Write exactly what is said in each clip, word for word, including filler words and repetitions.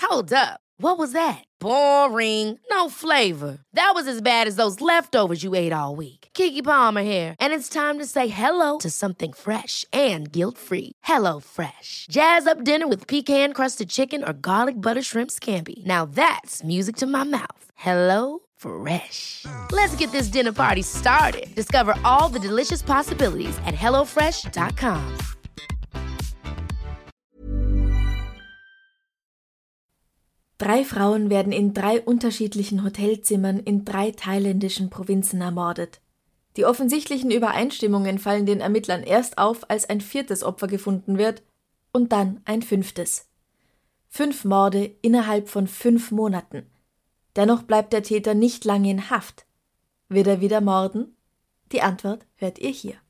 Hold up. What was that? Boring. No flavor. That was as bad as those leftovers you ate all week. Keke Palmer here, and it's time to say hello to something fresh and guilt-free. Hello Fresh. Jazz up dinner with pecan-crusted chicken or garlic butter shrimp scampi. Now that's music to my mouth. Hello Fresh. Let's get this dinner party started. Discover all the delicious possibilities at hello fresh dot com. Drei Frauen werden in drei unterschiedlichen Hotelzimmern in drei thailändischen Provinzen ermordet. Die offensichtlichen Übereinstimmungen fallen den Ermittlern erst auf, als ein viertes Opfer gefunden wird und dann ein fünftes. Fünf Morde innerhalb von fünf Monaten. Dennoch bleibt der Täter nicht lange in Haft. Wird er wieder morden? Die Antwort hört ihr hier.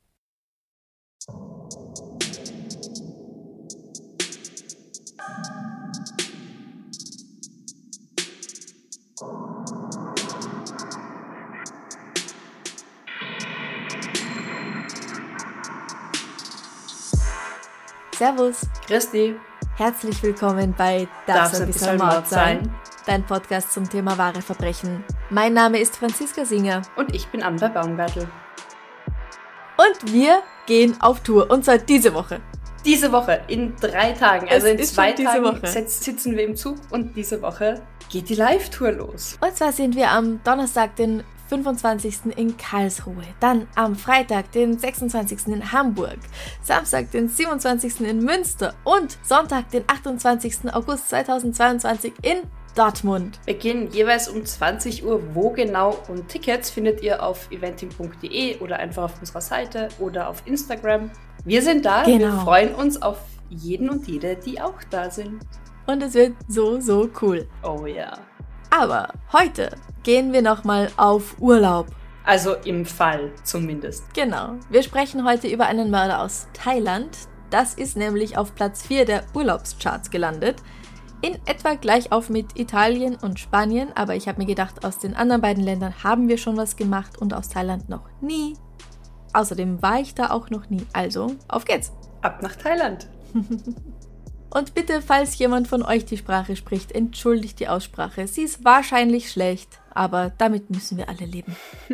Servus. Christi. Herzlich willkommen bei Darf's ein bisschen Mord sein? Dein Podcast zum Thema wahre Verbrechen. Mein Name ist Franziska Singer. Und ich bin Amber Baumgartl. Und wir gehen auf Tour. Und zwar diese Woche. Diese Woche, in drei Tagen. Also es in ist zwei diese Tagen Woche. sitzen wir im Zug und diese Woche geht die Live-Tour los. Und zwar sind wir am Donnerstag, den fünfundzwanzigsten in Karlsruhe, dann am Freitag, den sechsundzwanzigsten in Hamburg, Samstag, den siebenundzwanzigsten in Münster und Sonntag, den achtundzwanzigsten August zweitausendzweiundzwanzig in Dortmund. Wir gehen jeweils um zwanzig Uhr. Wo genau? Und Tickets findet ihr auf eventim punkt de oder einfach auf unserer Seite oder auf Instagram. Wir sind da. Genau. Wir freuen uns auf jeden und jede, die auch da sind. Und es wird so, so cool. Oh ja. Aber heute gehen wir nochmal auf Urlaub. Also im Fall zumindest. Genau. Wir sprechen heute über einen Mörder aus Thailand. Das ist nämlich auf Platz vier der Urlaubscharts gelandet. In etwa gleich auf mit Italien und Spanien. Aber ich habe mir gedacht, aus den anderen beiden Ländern haben wir schon was gemacht und aus Thailand noch nie. Außerdem war ich da auch noch nie. Also, auf geht's. Ab nach Thailand. Und bitte, falls jemand von euch die Sprache spricht, entschuldigt die Aussprache. Sie ist wahrscheinlich schlecht, aber damit müssen wir alle leben.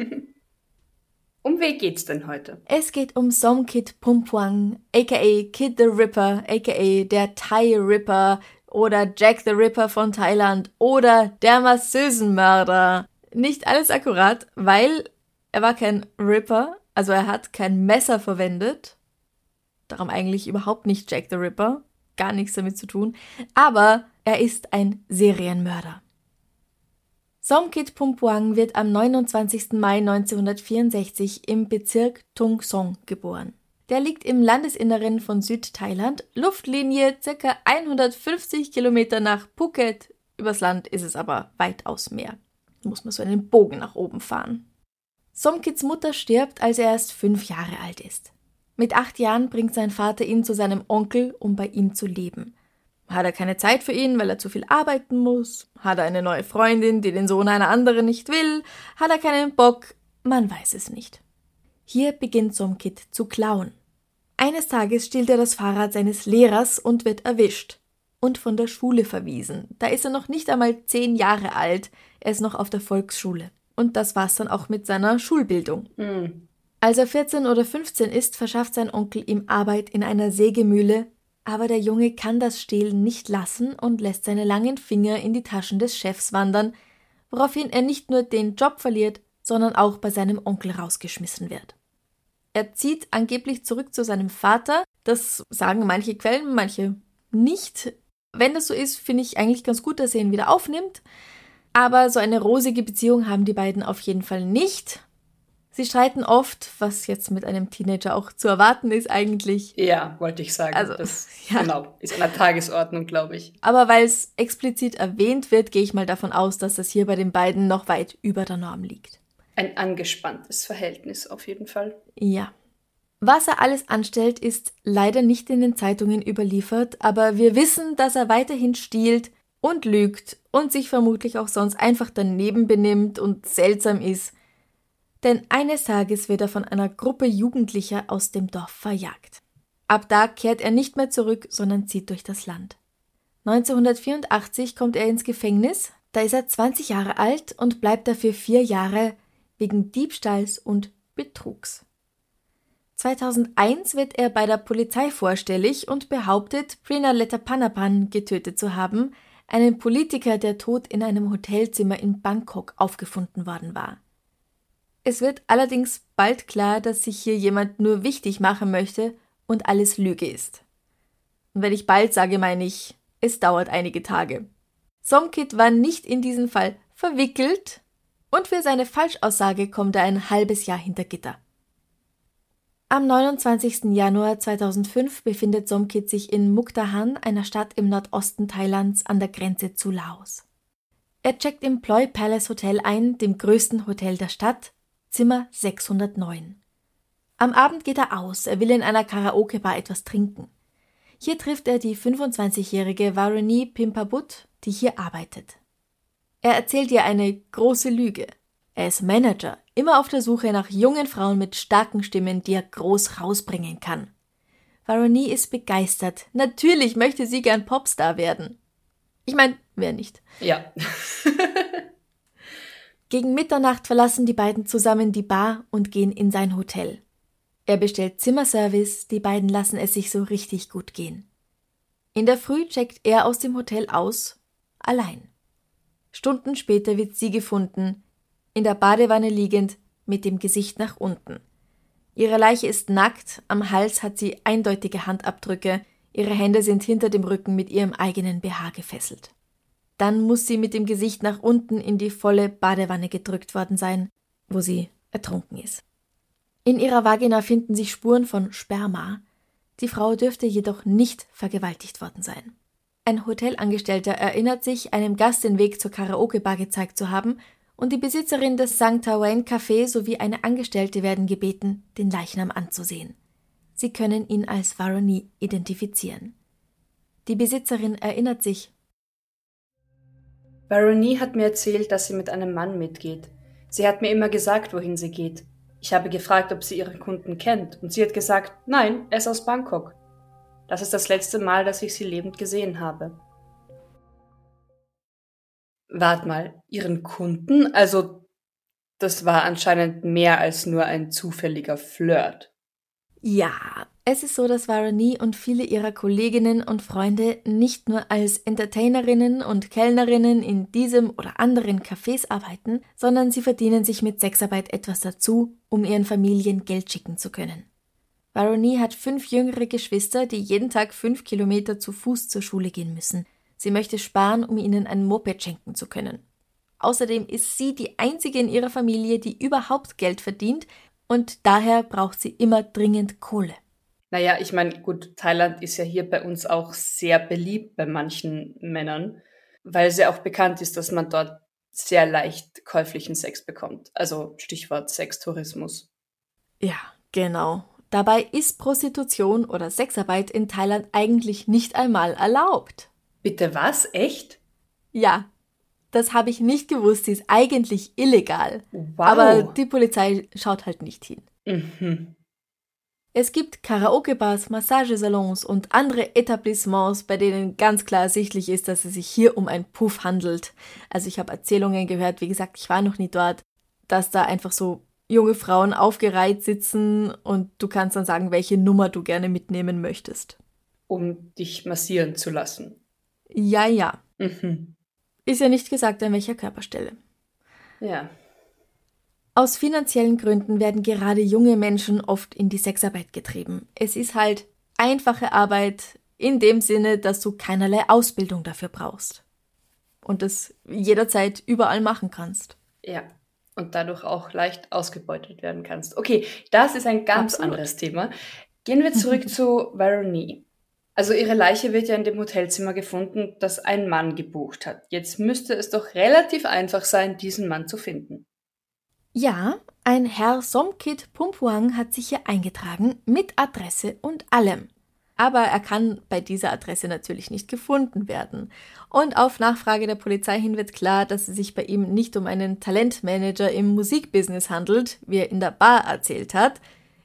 Um wen geht's denn heute? Es geht um Somkit Phumphang, aka Kid the Ripper, aka der Thai Ripper oder Jack the Ripper von Thailand oder der Masseusenmörder. Nicht alles akkurat, weil er war kein Ripper, also er hat kein Messer verwendet. Darum eigentlich überhaupt nicht Jack the Ripper. Gar nichts damit zu tun, aber er ist ein Serienmörder. Somkit Phumphang wird am neunundzwanzigsten Mai neunzehnhundertvierundsechzig im Bezirk Tung Song geboren. Der liegt im Landesinneren von Südthailand, Luftlinie ca. hundertfünfzig Kilometer nach Phuket. Übers Land ist es aber weitaus mehr. Da muss man so einen Bogen nach oben fahren. Somkits Mutter stirbt, als er erst fünf Jahre alt ist. Mit acht Jahren bringt sein Vater ihn zu seinem Onkel, um bei ihm zu leben. Hat er keine Zeit für ihn, weil er zu viel arbeiten muss? Hat er eine neue Freundin, die den Sohn einer anderen nicht will? Hat er keinen Bock? Man weiß es nicht. Hier beginnt Somkit zu klauen. Eines Tages stiehlt er das Fahrrad seines Lehrers und wird erwischt. Und von der Schule verwiesen. Da ist er noch nicht einmal zehn Jahre alt. Er ist noch auf der Volksschule. Und das war's dann auch mit seiner Schulbildung. Mhm. Als er vierzehn oder fünfzehn ist, verschafft sein Onkel ihm Arbeit in einer Sägemühle, aber der Junge kann das Stehlen nicht lassen und lässt seine langen Finger in die Taschen des Chefs wandern, woraufhin er nicht nur den Job verliert, sondern auch bei seinem Onkel rausgeschmissen wird. Er zieht angeblich zurück zu seinem Vater, das sagen manche Quellen, manche nicht. Wenn das so ist, finde ich eigentlich ganz gut, dass er ihn wieder aufnimmt, aber so eine rosige Beziehung haben die beiden auf jeden Fall nicht. Sie streiten oft, was jetzt mit einem Teenager auch zu erwarten ist eigentlich. Ja, wollte ich sagen. Also, das ja. Genau, ist an der Tagesordnung, glaube ich. Aber weil es explizit erwähnt wird, gehe ich mal davon aus, dass das hier bei den beiden noch weit über der Norm liegt. Ein angespanntes Verhältnis auf jeden Fall. Ja. Was er alles anstellt, ist leider nicht in den Zeitungen überliefert, aber wir wissen, dass er weiterhin stiehlt und lügt und sich vermutlich auch sonst einfach daneben benimmt und seltsam ist. Denn eines Tages wird er von einer Gruppe Jugendlicher aus dem Dorf verjagt. Ab da kehrt er nicht mehr zurück, sondern zieht durch das Land. neunzehnhundertvierundachtzig kommt er ins Gefängnis, da ist er zwanzig Jahre alt und bleibt dafür vier Jahre wegen Diebstahls und Betrugs. zweitausendeins wird er bei der Polizei vorstellig und behauptet, Prina Letapanapan getötet zu haben, einen Politiker, der tot in einem Hotelzimmer in Bangkok aufgefunden worden war. Es wird allerdings bald klar, dass sich hier jemand nur wichtig machen möchte und alles Lüge ist. Und wenn ich bald sage, meine ich, es dauert einige Tage. Somkit war nicht in diesen Fall verwickelt und für seine Falschaussage kommt er ein halbes Jahr hinter Gitter. Am neunundzwanzigsten Januar zweitausendfünf befindet Somkit sich in Mukdahan, einer Stadt im Nordosten Thailands an der Grenze zu Laos. Er checkt im Ploy Palace Hotel ein, dem größten Hotel der Stadt, Zimmer sechshundertneun. Am Abend geht er aus, er will in einer Karaoke-Bar etwas trinken. Hier trifft er die fünfundzwanzigjährige Varuni Pimpabut, die hier arbeitet. Er erzählt ihr eine große Lüge. Er ist Manager, immer auf der Suche nach jungen Frauen mit starken Stimmen, die er groß rausbringen kann. Varuni ist begeistert. Natürlich möchte sie gern Popstar werden. Ich meine, wer nicht? Ja. Gegen Mitternacht verlassen die beiden zusammen die Bar und gehen in sein Hotel. Er bestellt Zimmerservice, die beiden lassen es sich so richtig gut gehen. In der Früh checkt er aus dem Hotel aus, allein. Stunden später wird sie gefunden, in der Badewanne liegend, mit dem Gesicht nach unten. Ihre Leiche ist nackt, am Hals hat sie eindeutige Handabdrücke, ihre Hände sind hinter dem Rücken mit ihrem eigenen B H gefesselt. Dann muss sie mit dem Gesicht nach unten in die volle Badewanne gedrückt worden sein, wo sie ertrunken ist. In ihrer Vagina finden sich Spuren von Sperma. Die Frau dürfte jedoch nicht vergewaltigt worden sein. Ein Hotelangestellter erinnert sich, einem Gast den Weg zur Karaoke-Bar gezeigt zu haben, und die Besitzerin des Sancta Wayne Café sowie eine Angestellte werden gebeten, den Leichnam anzusehen. Sie können ihn als Varuni identifizieren. Die Besitzerin erinnert sich: Varuni hat mir erzählt, dass sie mit einem Mann mitgeht. Sie hat mir immer gesagt, wohin sie geht. Ich habe gefragt, ob sie ihren Kunden kennt, und sie hat gesagt, nein, er ist aus Bangkok. Das ist das letzte Mal, dass ich sie lebend gesehen habe. Wart mal, ihren Kunden? Also, das war anscheinend mehr als nur ein zufälliger Flirt. Ja, es ist so, dass Varuni und viele ihrer Kolleginnen und Freunde nicht nur als Entertainerinnen und Kellnerinnen in diesem oder anderen Cafés arbeiten, sondern sie verdienen sich mit Sexarbeit etwas dazu, um ihren Familien Geld schicken zu können. Varuni hat fünf jüngere Geschwister, die jeden Tag fünf Kilometer zu Fuß zur Schule gehen müssen. Sie möchte sparen, um ihnen ein Moped schenken zu können. Außerdem ist sie die einzige in ihrer Familie, die überhaupt Geld verdient, und daher braucht sie immer dringend Kohle. Naja, ich meine, gut, Thailand ist ja hier bei uns auch sehr beliebt bei manchen Männern, weil es ja auch bekannt ist, dass man dort sehr leicht käuflichen Sex bekommt. Also Stichwort Sextourismus. Ja, genau. Dabei ist Prostitution oder Sexarbeit in Thailand eigentlich nicht einmal erlaubt. Bitte was? Echt? Ja, das habe ich nicht gewusst, sie ist eigentlich illegal. Wow. Aber die Polizei schaut halt nicht hin. Mhm. Es gibt Karaoke-Bars, Massagesalons und andere Etablissements, bei denen ganz klar ersichtlich ist, dass es sich hier um ein Puff handelt. Also ich habe Erzählungen gehört, wie gesagt, ich war noch nie dort, dass da einfach so junge Frauen aufgereiht sitzen und du kannst dann sagen, welche Nummer du gerne mitnehmen möchtest. Um dich massieren zu lassen. Ja, ja. Mhm. Ist ja nicht gesagt, an welcher Körperstelle. Ja. Aus finanziellen Gründen werden gerade junge Menschen oft in die Sexarbeit getrieben. Es ist halt einfache Arbeit in dem Sinne, dass du keinerlei Ausbildung dafür brauchst. Und das jederzeit überall machen kannst. Ja. Und dadurch auch leicht ausgebeutet werden kannst. Okay, das ist ein ganz Absolut. anderes Thema. Gehen wir zurück zu Varuni. Also ihre Leiche wird ja in dem Hotelzimmer gefunden, das ein Mann gebucht hat. Jetzt müsste es doch relativ einfach sein, diesen Mann zu finden. Ja, ein Herr Somkit Pumpuang hat sich hier eingetragen, mit Adresse und allem. Aber er kann bei dieser Adresse natürlich nicht gefunden werden. Und auf Nachfrage der Polizei hin wird klar, dass es sich bei ihm nicht um einen Talentmanager im Musikbusiness handelt, wie er in der Bar erzählt hat.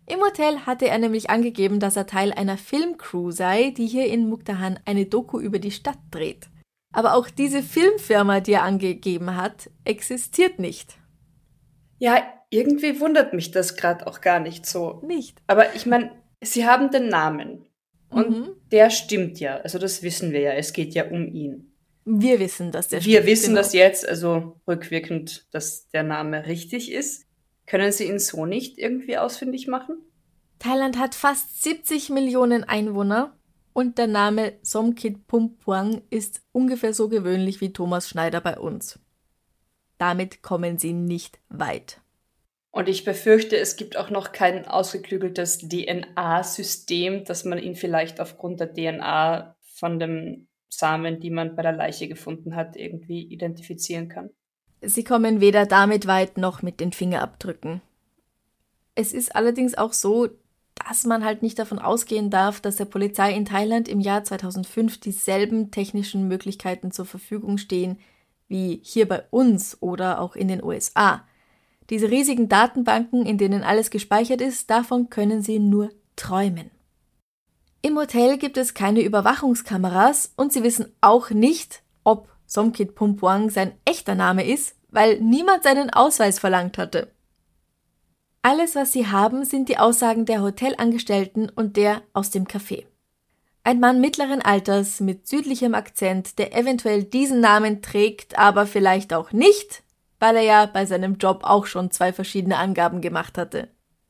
Im Hotel hatte er nämlich angegeben, dass er Teil einer Filmcrew sei, die hier in Mukdahan eine Doku über die Stadt dreht. Aber auch diese Filmfirma, die er angegeben hat, existiert nicht. Ja, irgendwie wundert mich das gerade auch gar nicht so. Nicht. Aber ich meine, sie haben den Namen. Und Mhm. der stimmt ja. Also das wissen wir ja. Es geht ja um ihn. Wir wissen, dass der Wir stimmt, wissen genau. das jetzt, also rückwirkend, dass der Name richtig ist. Können Sie ihn so nicht irgendwie ausfindig machen? Thailand hat fast siebzig Millionen Einwohner und der Name Somkit Pumpuang ist ungefähr so gewöhnlich wie Thomas Schneider bei uns. Damit kommen sie nicht weit. Und ich befürchte, es gibt auch noch kein ausgeklügeltes D N A-System, dass man ihn vielleicht aufgrund der D N A von dem Samen, die man bei der Leiche gefunden hat, irgendwie identifizieren kann. Sie kommen weder damit weit noch mit den Fingerabdrücken. Es ist allerdings auch so, dass man halt nicht davon ausgehen darf, dass der Polizei in Thailand im Jahr zweitausendfünf dieselben technischen Möglichkeiten zur Verfügung stehen wie hier bei uns oder auch in den U S A. Diese riesigen Datenbanken, in denen alles gespeichert ist, davon können sie nur träumen. Im Hotel gibt es keine Überwachungskameras und sie wissen auch nicht, ob Somkit Pumpuang sein echter Name ist, weil niemand seinen Ausweis verlangt hatte. Alles, was sie haben, sind die Aussagen der Hotelangestellten und der aus dem Café. Ein Mann mittleren Alters mit südlichem Akzent, der eventuell diesen Namen trägt, aber vielleicht auch nicht, weil er ja bei seinem Job auch schon zwei verschiedene Angaben gemacht hatte.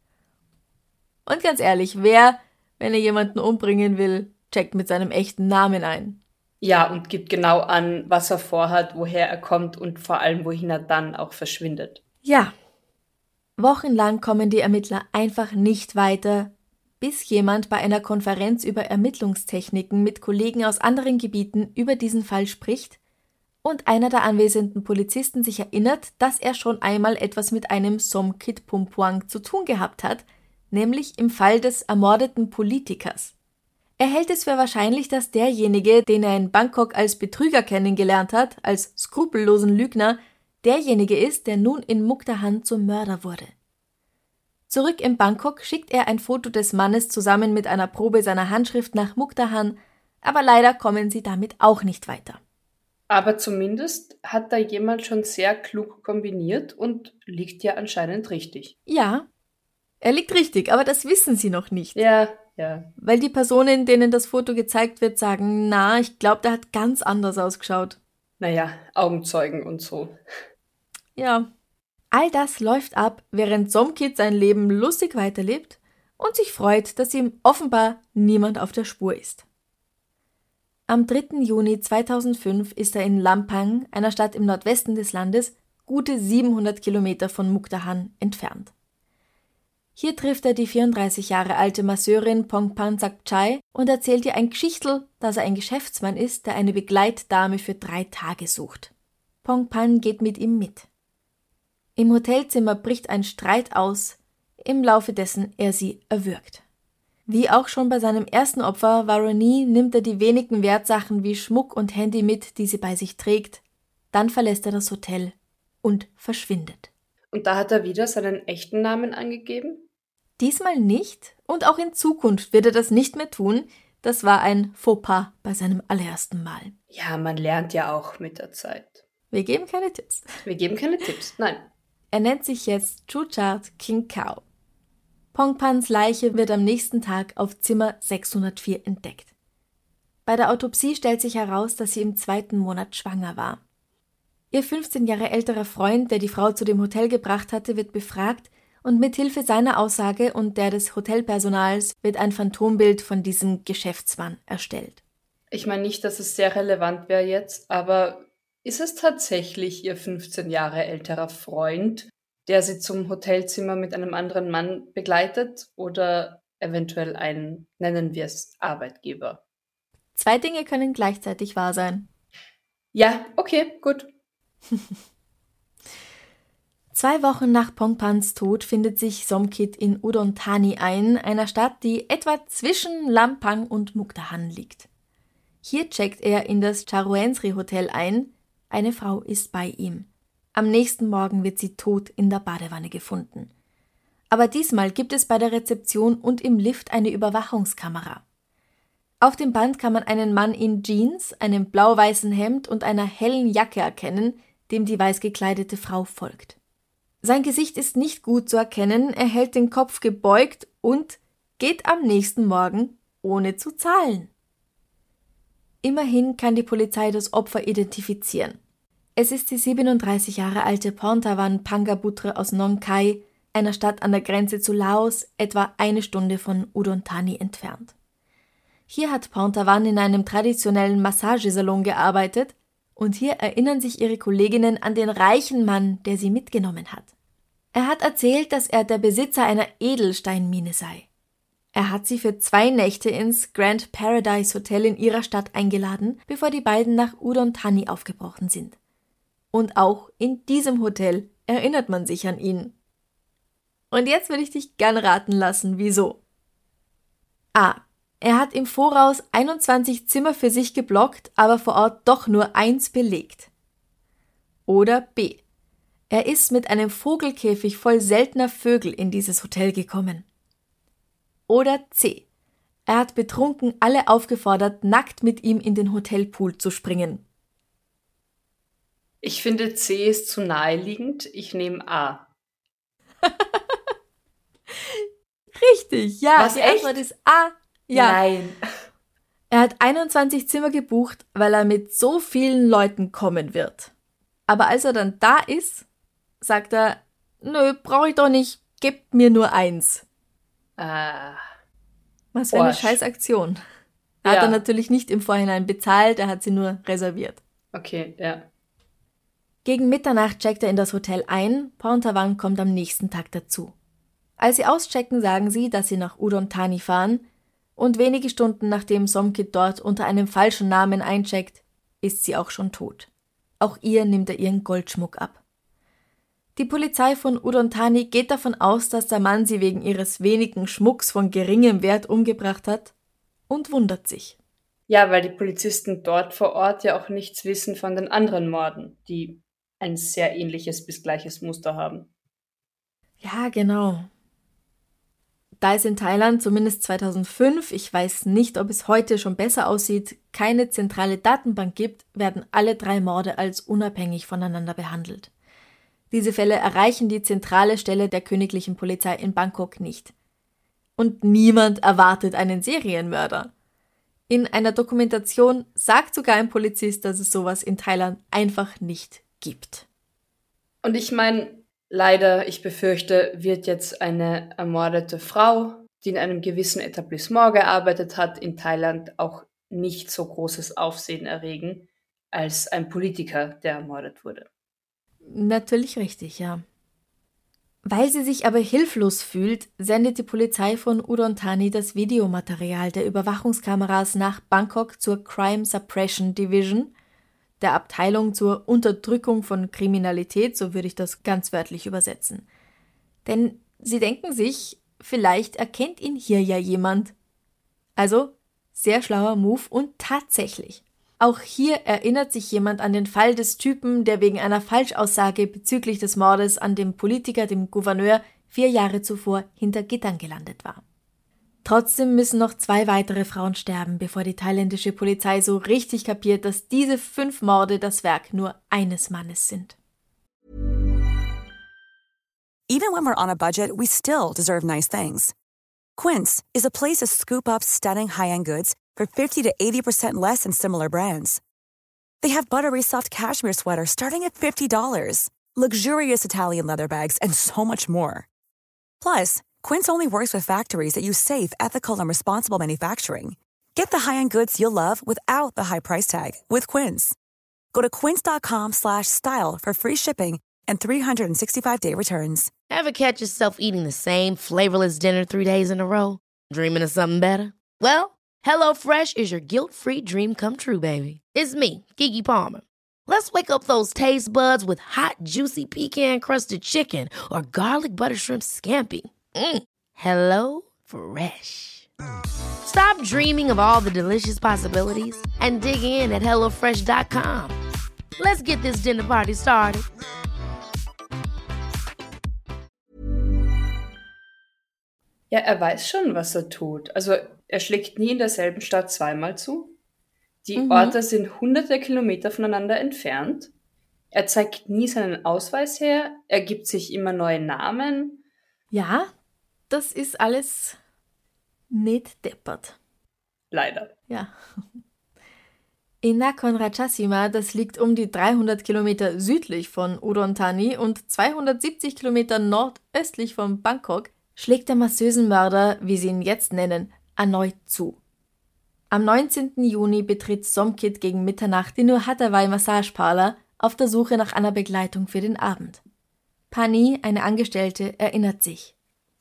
Und ganz ehrlich, wer, wenn er jemanden umbringen will, checkt mit seinem echten Namen ein? Ja, und gibt genau an, was er vorhat, woher er kommt und vor allem, wohin er dann auch verschwindet. Ja. Wochenlang kommen die Ermittler einfach nicht weiter, bis jemand bei einer Konferenz über Ermittlungstechniken mit Kollegen aus anderen Gebieten über diesen Fall spricht und einer der anwesenden Polizisten sich erinnert, dass er schon einmal etwas mit einem Somkit Pumpuang zu tun gehabt hat, nämlich im Fall des ermordeten Politikers. Er hält es für wahrscheinlich, dass derjenige, den er in Bangkok als Betrüger kennengelernt hat, als skrupellosen Lügner, derjenige ist, der nun in Mukdahan zum Mörder wurde. Zurück in Bangkok schickt er ein Foto des Mannes zusammen mit einer Probe seiner Handschrift nach Mukdahan, aber leider kommen sie damit auch nicht weiter. Aber zumindest hat da jemand schon sehr klug kombiniert und liegt ja anscheinend richtig. Ja, er liegt richtig, aber das wissen sie noch nicht. Ja, ja. Weil die Personen, denen das Foto gezeigt wird, sagen, na, ich glaube, der hat ganz anders ausgeschaut. Naja, Augenzeugen und so. Ja. All das läuft ab, während Somkit sein Leben lustig weiterlebt und sich freut, dass ihm offenbar niemand auf der Spur ist. Am dritten Juni zweitausendfünf ist er in Lampang, einer Stadt im Nordwesten des Landes, gute siebenhundert Kilometer von Mukdahan entfernt. Hier trifft er die vierunddreißig Jahre alte Masseurin Pongpan Sakchai und erzählt ihr ein Geschichtel, dass er ein Geschäftsmann ist, der eine Begleitdame für drei Tage sucht. Pongpan geht mit ihm mit. Im Hotelzimmer bricht ein Streit aus, im Laufe dessen er sie erwürgt. Wie auch schon bei seinem ersten Opfer, Varuni, nimmt er die wenigen Wertsachen wie Schmuck und Handy mit, die sie bei sich trägt. Dann verlässt er das Hotel und verschwindet. Und da hat er wieder seinen echten Namen angegeben? Diesmal nicht und auch in Zukunft wird er das nicht mehr tun. Das war ein Fauxpas bei seinem allerersten Mal. Ja, man lernt ja auch mit der Zeit. Wir geben keine Tipps. Wir geben keine Tipps, nein. Er nennt sich jetzt Chuchat King Kao. Pongpans Leiche wird am nächsten Tag auf Zimmer sechshundertvier entdeckt. Bei der Autopsie stellt sich heraus, dass sie im zweiten Monat schwanger war. Ihr fünfzehn Jahre älterer Freund, der die Frau zu dem Hotel gebracht hatte, wird befragt und mithilfe seiner Aussage und der des Hotelpersonals wird ein Phantombild von diesem Geschäftsmann erstellt. Ich meine nicht, dass es sehr relevant wäre jetzt, aber ist es tatsächlich ihr fünfzehn Jahre älterer Freund, der sie zum Hotelzimmer mit einem anderen Mann begleitet oder eventuell ein, nennen wir es, Arbeitgeber? Zwei Dinge können gleichzeitig wahr sein. Ja, okay, gut. Zwei Wochen nach Pongpans Tod findet sich Somkit in Udon Thani ein, einer Stadt, die etwa zwischen Lampang und Mukdahan liegt. Hier checkt er in das Charoensri Hotel ein. Eine Frau ist bei ihm. Am nächsten Morgen wird sie tot in der Badewanne gefunden. Aber diesmal gibt es bei der Rezeption und im Lift eine Überwachungskamera. Auf dem Band kann man einen Mann in Jeans, einem blau-weißen Hemd und einer hellen Jacke erkennen, dem die weiß gekleidete Frau folgt. Sein Gesicht ist nicht gut zu erkennen, er hält den Kopf gebeugt und geht am nächsten Morgen ohne zu zahlen. Immerhin kann die Polizei das Opfer identifizieren. Es ist die siebenunddreißig Jahre alte Porntavan Pangabutre aus Nong Khai, einer Stadt an der Grenze zu Laos, etwa eine Stunde von Udon Thani entfernt. Hier hat Porntavan in einem traditionellen Massagesalon gearbeitet und hier erinnern sich ihre Kolleginnen an den reichen Mann, der sie mitgenommen hat. Er hat erzählt, dass er der Besitzer einer Edelsteinmine sei. Er hat sie für zwei Nächte ins Grand Paradise Hotel in ihrer Stadt eingeladen, bevor die beiden nach Udon Thani aufgebrochen sind. Und auch in diesem Hotel erinnert man sich an ihn. Und jetzt will ich dich gern raten lassen, wieso. A. Er hat im Voraus einundzwanzig Zimmer für sich geblockt, aber vor Ort doch nur eins belegt. Oder B. Er ist mit einem Vogelkäfig voll seltener Vögel in dieses Hotel gekommen. Oder C. Er hat betrunken alle aufgefordert, nackt mit ihm in den Hotelpool zu springen. Ich finde, C ist zu naheliegend. Ich nehme A. Richtig, ja. Was, die echt? Antwort ist A. Ja. Nein. Er hat einundzwanzig Zimmer gebucht, weil er mit so vielen Leuten kommen wird. Aber als er dann da ist, sagt er, nö, brauche ich doch nicht, gebt mir nur eins. Ah. Was für eine Arsch. scheiß Aktion. Er Ja. hat er natürlich nicht im Vorhinein bezahlt, er hat sie nur reserviert. Okay, ja. Gegen Mitternacht checkt er in das Hotel ein, Porntavan kommt am nächsten Tag dazu. Als sie auschecken, sagen sie, dass sie nach Udon Thani fahren und wenige Stunden nachdem Somkit dort unter einem falschen Namen eincheckt, ist sie auch schon tot. Auch ihr nimmt er ihren Goldschmuck ab. Die Polizei von Udon Thani geht davon aus, dass der Mann sie wegen ihres wenigen Schmucks von geringem Wert umgebracht hat und wundert sich. Ja, weil die Polizisten dort vor Ort ja auch nichts wissen von den anderen Morden, die ein sehr ähnliches bis gleiches Muster haben. Ja, genau. Da es in Thailand zumindest zweitausendfünf, ich weiß nicht, ob es heute schon besser aussieht, keine zentrale Datenbank gibt, werden alle drei Morde als unabhängig voneinander behandelt. Diese Fälle erreichen die zentrale Stelle der königlichen Polizei in Bangkok nicht. Und niemand erwartet einen Serienmörder. In einer Dokumentation sagt sogar ein Polizist, dass es sowas in Thailand einfach nicht gibt. Und ich meine, leider, ich befürchte, wird jetzt eine ermordete Frau, die in einem gewissen Etablissement gearbeitet hat, in Thailand auch nicht so großes Aufsehen erregen, als ein Politiker, der ermordet wurde. Natürlich richtig, ja. Weil sie sich aber hilflos fühlt, sendet die Polizei von Udon Thani das Videomaterial der Überwachungskameras nach Bangkok zur Crime Suppression Division, der Abteilung zur Unterdrückung von Kriminalität, so würde ich das ganz wörtlich übersetzen. Denn sie denken sich, vielleicht erkennt ihn hier ja jemand. Also, sehr schlauer Move und tatsächlich. Auch hier erinnert sich jemand an den Fall des Typen, der wegen einer Falschaussage bezüglich des Mordes an dem Politiker, dem Gouverneur, vier Jahre zuvor hinter Gittern gelandet war. Trotzdem müssen noch zwei weitere Frauen sterben, bevor die thailändische Polizei so richtig kapiert, dass diese fünf Morde das Werk nur eines Mannes sind. Even when we're on a budget, we still deserve nice things. Quince is a place to scoop up stunning high-end goods for fifty to eighty percent less than similar brands. They have buttery soft cashmere sweaters starting at fifty dollars, luxurious Italian leather bags, and so much more. Plus, Quince only works with factories that use safe, ethical, and responsible manufacturing. Get the high-end goods you'll love without the high price tag with Quince. Go to quince.com slash style for free shipping and three sixty-five day returns. Ever catch yourself eating the same flavorless dinner three days in a row? Dreaming of something better? Well, HelloFresh is your guilt-free dream come true, baby. It's me, Keke Palmer. Let's wake up those taste buds with hot, juicy pecan-crusted chicken or garlic butter shrimp scampi. Mm. Hello Fresh. Stop dreaming of all the delicious possibilities and dig in at hello fresh dot com. Let's get this dinner party started. Ja, er weiß schon, was er tut. Also er schlägt nie in derselben Stadt zweimal zu. Die Mhm. Orte sind hunderte Kilometer voneinander entfernt. Er zeigt nie seinen Ausweis her. Er gibt sich immer neue Namen. Ja, das ist alles nicht deppert. Leider. Ja. In Nakhon Ratchasima, das liegt um die dreihundert Kilometer südlich von Udon Thani und zweihundertsiebzig Kilometer nordöstlich von Bangkok, schlägt der massösen Mörder, wie sie ihn jetzt nennen, erneut zu. Am neunzehnten Juni betritt Somkit gegen Mitternacht die Nur Hathaway Massage Parlor auf der Suche nach einer Begleitung für den Abend. Pani, eine Angestellte, erinnert sich.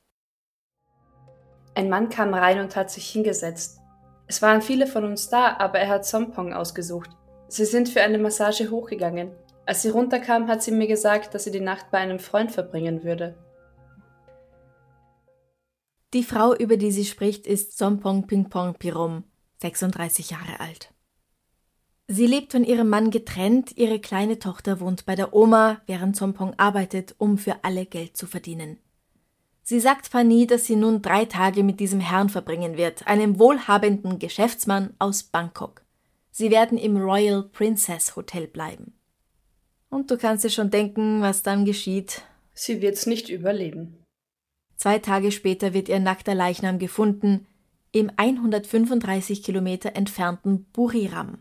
Ein Mann kam rein und hat sich hingesetzt. Es waren viele von uns da, aber er hat Sompong ausgesucht. Sie sind für eine Massage hochgegangen. Als sie runterkam, hat sie mir gesagt, dass sie die Nacht bei einem Freund verbringen würde. Die Frau, über die sie spricht, ist Sompong Pingpong Pirom, sechsunddreißig Jahre alt. Sie lebt von ihrem Mann getrennt, ihre kleine Tochter wohnt bei der Oma, während Sompong arbeitet, um für alle Geld zu verdienen. Sie sagt Pani, dass sie nun drei Tage mit diesem Herrn verbringen wird, einem wohlhabenden Geschäftsmann aus Bangkok. Sie werden im Royal Princess Hotel bleiben. Und du kannst dir schon denken, was dann geschieht. Sie wird's nicht überleben. Zwei Tage später wird ihr nackter Leichnam gefunden, im hundertfünfunddreißig Kilometer entfernten Buriram.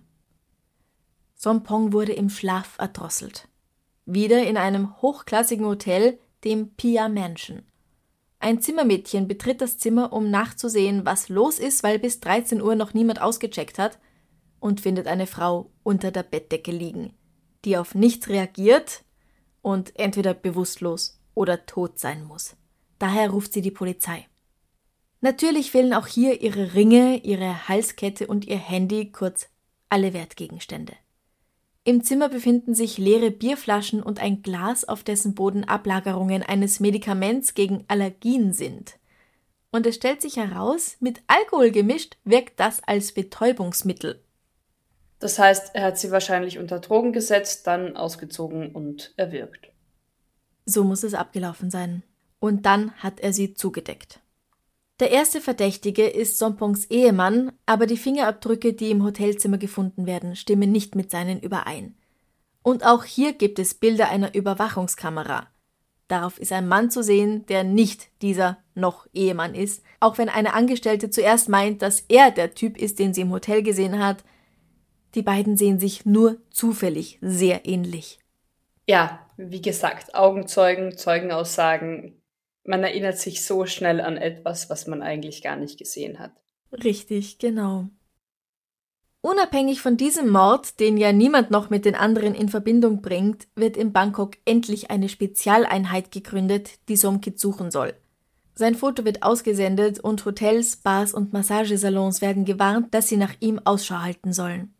Sompong wurde im Schlaf erdrosselt. Wieder in einem hochklassigen Hotel, dem Pia Mansion. Ein Zimmermädchen betritt das Zimmer, um nachzusehen, was los ist, weil bis dreizehn Uhr noch niemand ausgecheckt hat, und findet eine Frau unter der Bettdecke liegen, die auf nichts reagiert und entweder bewusstlos oder tot sein muss. Daher ruft sie die Polizei. Natürlich fehlen auch hier ihre Ringe, ihre Halskette und ihr Handy, kurz alle Wertgegenstände. Im Zimmer befinden sich leere Bierflaschen und ein Glas, auf dessen Boden Ablagerungen eines Medikaments gegen Allergien sind. Und es stellt sich heraus, mit Alkohol gemischt wirkt das als Betäubungsmittel. Das heißt, er hat sie wahrscheinlich unter Drogen gesetzt, dann ausgezogen und erwürgt. So muss es abgelaufen sein. Und dann hat er sie zugedeckt. Der erste Verdächtige ist Sompongs Ehemann, aber die Fingerabdrücke, die im Hotelzimmer gefunden werden, stimmen nicht mit seinen überein. Und auch hier gibt es Bilder einer Überwachungskamera. Darauf ist ein Mann zu sehen, der nicht dieser noch Ehemann ist, auch wenn eine Angestellte zuerst meint, dass er der Typ ist, den sie im Hotel gesehen hat. Die beiden sehen sich nur zufällig sehr ähnlich. Ja, wie gesagt, Augenzeugen, Zeugenaussagen. Man erinnert sich so schnell an etwas, was man eigentlich gar nicht gesehen hat. Richtig, genau. Unabhängig von diesem Mord, den ja niemand noch mit den anderen in Verbindung bringt, wird in Bangkok endlich eine Spezialeinheit gegründet, die Somkit suchen soll. Sein Foto wird ausgesendet und Hotels, Bars und Massagesalons werden gewarnt, dass sie nach ihm Ausschau halten sollen.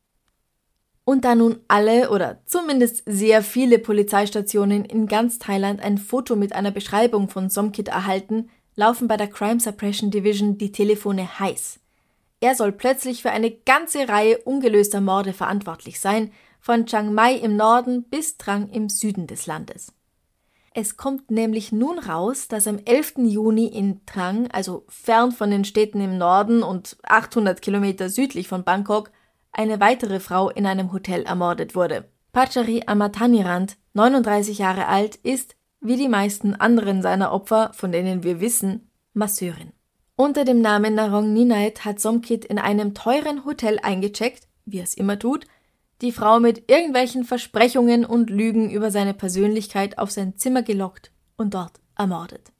Und da nun alle oder zumindest sehr viele Polizeistationen in ganz Thailand ein Foto mit einer Beschreibung von Somkit erhalten, laufen bei der Crime Suppression Division die Telefone heiß. Er soll plötzlich für eine ganze Reihe ungelöster Morde verantwortlich sein, von Chiang Mai im Norden bis Trang im Süden des Landes. Es kommt nämlich nun raus, dass am elften Juni in Trang, also fern von den Städten im Norden und achthundert Kilometer südlich von Bangkok, eine weitere Frau in einem Hotel ermordet wurde. Pachari Amatanirand, neununddreißig Jahre alt, ist, wie die meisten anderen seiner Opfer, von denen wir wissen, Masseurin. Unter dem Namen Narong Ninait hat Somkit in einem teuren Hotel eingecheckt, wie er es immer tut, die Frau mit irgendwelchen Versprechungen und Lügen über seine Persönlichkeit auf sein Zimmer gelockt und dort ermordet.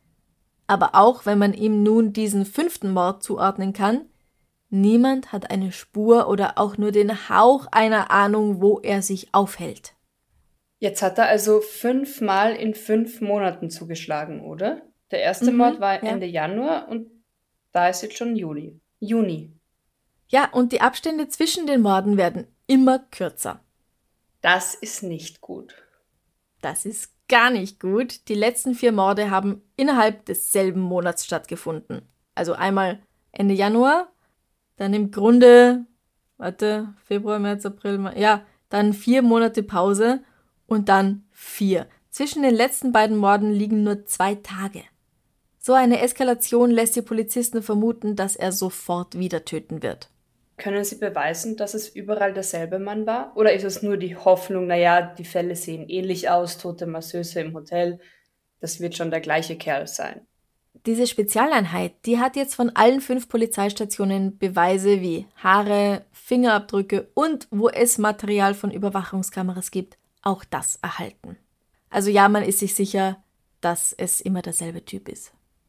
Aber auch wenn man ihm nun diesen fünften Mord zuordnen kann, niemand hat eine Spur oder auch nur den Hauch einer Ahnung, wo er sich aufhält. Jetzt hat er also fünfmal in fünf Monaten zugeschlagen, oder? Der erste Mhm, Mord war ja. Ende Januar und da ist jetzt schon Juli. Juni. Ja, und die Abstände zwischen den Morden werden immer kürzer. Das ist nicht gut. Das ist gar nicht gut. Die letzten vier Morde haben innerhalb desselben Monats stattgefunden. Also einmal Ende Januar, dann im Grunde, warte, Februar, März, April, Mai, ja, dann vier Monate Pause und dann vier. Zwischen den letzten beiden Morden liegen nur zwei Tage. So eine Eskalation lässt die Polizisten vermuten, dass er sofort wieder töten wird. Können Sie beweisen, dass es überall derselbe Mann war? Oder ist es nur die Hoffnung, naja, die Fälle sehen ähnlich aus, tote Masseuse im Hotel, das wird schon der gleiche Kerl sein? Diese Spezialeinheit, die hat jetzt von allen fünf Polizeistationen Beweise wie Haare, Fingerabdrücke und wo es Material von Überwachungskameras gibt, auch das erhalten. Also ja, man ist sich sicher, dass es immer derselbe Typ ist.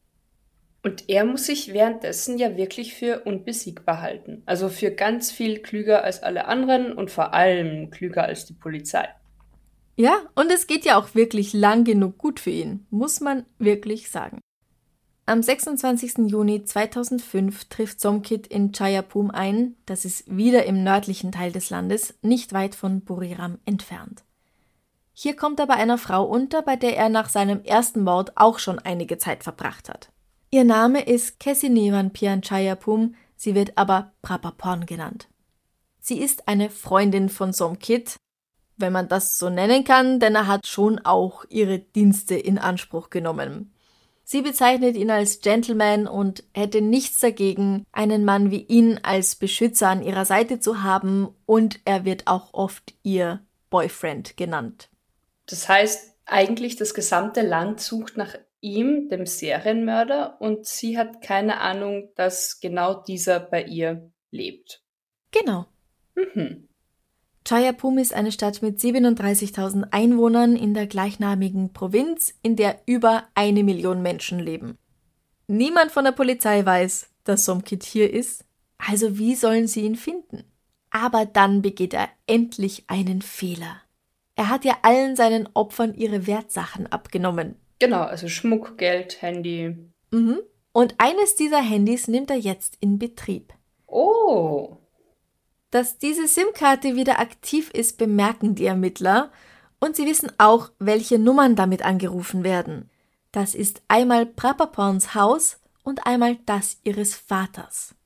Und er muss sich währenddessen ja wirklich für unbesiegbar halten. Also für ganz viel klüger als alle anderen und vor allem klüger als die Polizei. Ja, und es geht ja auch wirklich lang genug gut für ihn, muss man wirklich sagen. Am sechsundzwanzigsten Juni zweitausendfünf trifft Somkit in Chayapum ein, das ist wieder im nördlichen Teil des Landes, nicht weit von Buriram entfernt. Hier kommt er bei einer Frau unter, bei der er nach seinem ersten Mord auch schon einige Zeit verbracht hat. Ihr Name ist Kesinevanpian Chayapum, sie wird aber Prapaporn genannt. Sie ist eine Freundin von Somkit, wenn man das so nennen kann, denn er hat schon auch ihre Dienste in Anspruch genommen. Sie bezeichnet ihn als Gentleman und hätte nichts dagegen, einen Mann wie ihn als Beschützer an ihrer Seite zu haben, und er wird auch oft ihr Boyfriend genannt. Das heißt, eigentlich das gesamte Land sucht nach ihm, dem Serienmörder, und sie hat keine Ahnung, dass genau dieser bei ihr lebt. Genau. Mhm. Chayapum ist eine Stadt mit siebenunddreißigtausend Einwohnern in der gleichnamigen Provinz, in der über eine Million Menschen leben. Niemand von der Polizei weiß, dass Somkit hier ist, also wie sollen sie ihn finden? Aber dann begeht er endlich einen Fehler. Er hat ja allen seinen Opfern ihre Wertsachen abgenommen. Genau, also Schmuck, Geld, Handy. Mhm. Und eines dieser Handys nimmt er jetzt in Betrieb. Oh. Dass diese SIM-Karte wieder aktiv ist, bemerken die Ermittler, und sie wissen auch, welche Nummern damit angerufen werden. Das ist einmal Prapaporns Haus und einmal das ihres Vaters.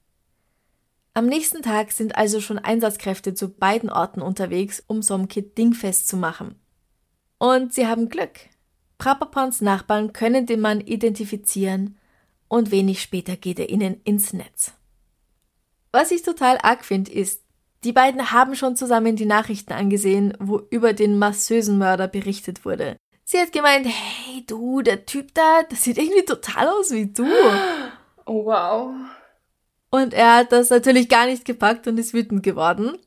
Am nächsten Tag sind also schon Einsatzkräfte zu beiden Orten unterwegs, um Somkit dingfest zu machen. Und sie haben Glück. Prapaporns Nachbarn können den Mann identifizieren und wenig später geht er ihnen ins Netz. Was ich total arg finde, ist, die beiden haben schon zusammen die Nachrichten angesehen, wo über den Masseusenmörder berichtet wurde. Sie hat gemeint, hey du, der Typ da, das sieht irgendwie total aus wie du. Oh wow. Und er hat das natürlich gar nicht gepackt und ist wütend geworden.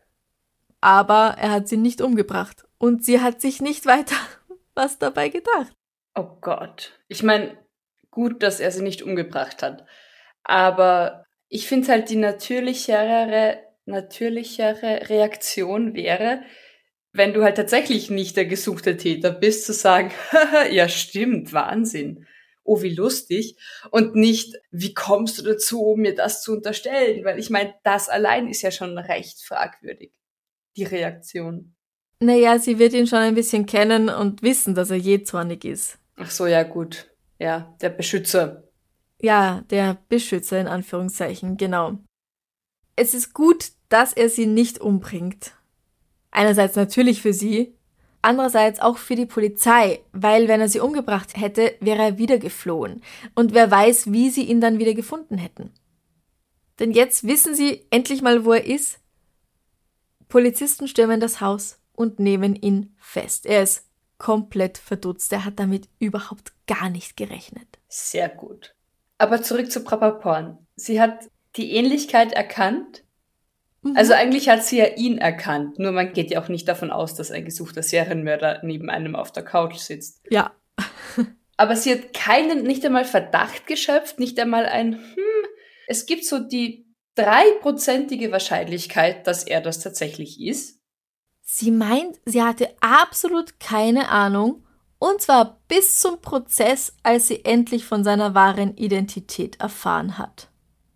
Aber er hat sie nicht umgebracht. Und sie hat sich nicht weiter was dabei gedacht. Oh Gott. Ich meine, gut, dass er sie nicht umgebracht hat. Aber ich finde halt die natürlichere, natürlichere Reaktion wäre, wenn du halt tatsächlich nicht der gesuchte Täter bist, zu sagen, ja stimmt, Wahnsinn. Oh, wie lustig. Und nicht, wie kommst du dazu, mir das zu unterstellen? Weil ich meine, das allein ist ja schon recht fragwürdig, die Reaktion. Naja, sie wird ihn schon ein bisschen kennen und wissen, dass er jähzornig ist. Ach so, ja gut. Ja, der Beschützer. Ja, der Beschützer in Anführungszeichen, genau. Es ist gut, dass er sie nicht umbringt. Einerseits natürlich für sie, andererseits auch für die Polizei, weil wenn er sie umgebracht hätte, wäre er wieder geflohen. Und wer weiß, wie sie ihn dann wieder gefunden hätten. Denn jetzt wissen sie endlich mal, wo er ist. Polizisten stürmen das Haus und nehmen ihn fest. Er ist komplett verdutzt. Er hat damit überhaupt gar nicht gerechnet. Sehr gut. Aber zurück zu Prapaporn. Sie hat die Ähnlichkeit erkannt. Mhm. Also eigentlich hat sie ja ihn erkannt. Nur man geht ja auch nicht davon aus, dass ein gesuchter Serienmörder neben einem auf der Couch sitzt. Ja. Aber sie hat keinen, nicht einmal Verdacht geschöpft, nicht einmal ein, hm, es gibt so die dreiprozentige Wahrscheinlichkeit, dass er das tatsächlich ist. Sie meint, sie hatte absolut keine Ahnung, und zwar bis zum Prozess, als sie endlich von seiner wahren Identität erfahren hat.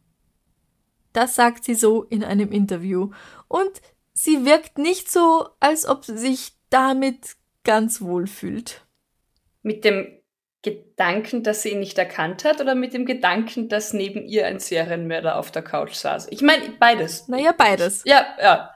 Das sagt sie so in einem Interview. Und sie wirkt nicht so, als ob sie sich damit ganz wohl fühlt. Mit dem Gedanken, dass sie ihn nicht erkannt hat, oder mit dem Gedanken, dass neben ihr ein Serienmörder auf der Couch saß? Ich meine, beides. Naja, beides. Ja, ja.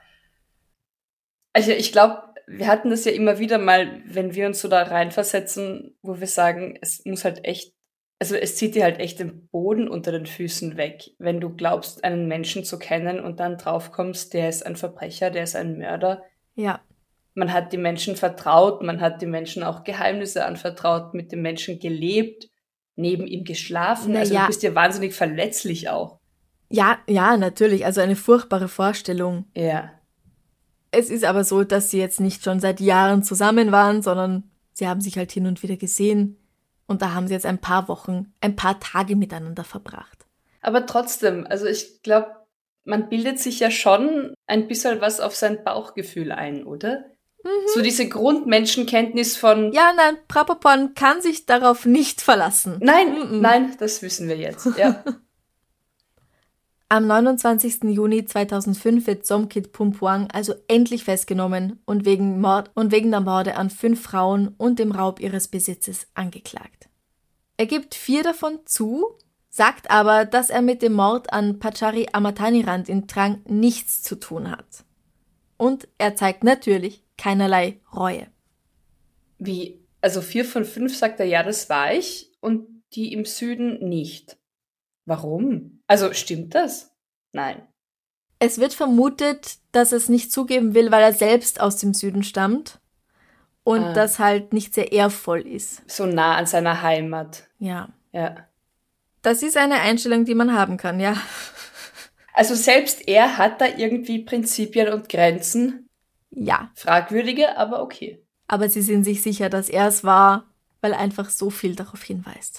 Also ich glaube, wir hatten das ja immer wieder mal, wenn wir uns so da reinversetzen, wo wir sagen, es muss halt echt Also es zieht dir halt echt den Boden unter den Füßen weg, wenn du glaubst, einen Menschen zu kennen und dann draufkommst, der ist ein Verbrecher, der ist ein Mörder. Ja. Man hat die Menschen vertraut, man hat den Menschen auch Geheimnisse anvertraut, mit dem Menschen gelebt, neben ihm geschlafen. Na also ja. du bist ja wahnsinnig verletzlich auch. Ja, ja, natürlich. Also eine furchtbare Vorstellung. Ja. Es ist aber so, dass sie jetzt nicht schon seit Jahren zusammen waren, sondern sie haben sich halt hin und wieder gesehen. Und da haben sie jetzt ein paar Wochen, ein paar Tage miteinander verbracht. Aber trotzdem, also ich glaube, man bildet sich ja schon ein bisschen was auf sein Bauchgefühl ein, oder? Mhm. So diese Grundmenschenkenntnis von... Ja, nein, Prapaporn kann sich darauf nicht verlassen. Nein, Mhm. nein, das wissen wir jetzt, ja. Am neunundzwanzigsten Juni zweitausendfünf wird Somkit Phumphang also endlich festgenommen und wegen Mord und wegen der Morde an fünf Frauen und dem Raub ihres Besitzes angeklagt. Er gibt vier davon zu, sagt aber, dass er mit dem Mord an Pachari Amathanirand in Trang nichts zu tun hat. Und er zeigt natürlich keinerlei Reue. Wie? Also vier von fünf sagt er, ja, das war ich, und die im Süden nicht. Warum? Also stimmt das? Nein. Es wird vermutet, dass er es nicht zugeben will, weil er selbst aus dem Süden stammt und Ah. das halt nicht sehr ehrvoll ist. So nah an seiner Heimat. Ja. Ja. Das ist eine Einstellung, die man haben kann, ja. Also selbst er hat da irgendwie Prinzipien und Grenzen. Ja. Fragwürdige, aber okay. Aber sie sind sich sicher, dass er es war, weil einfach so viel darauf hinweist.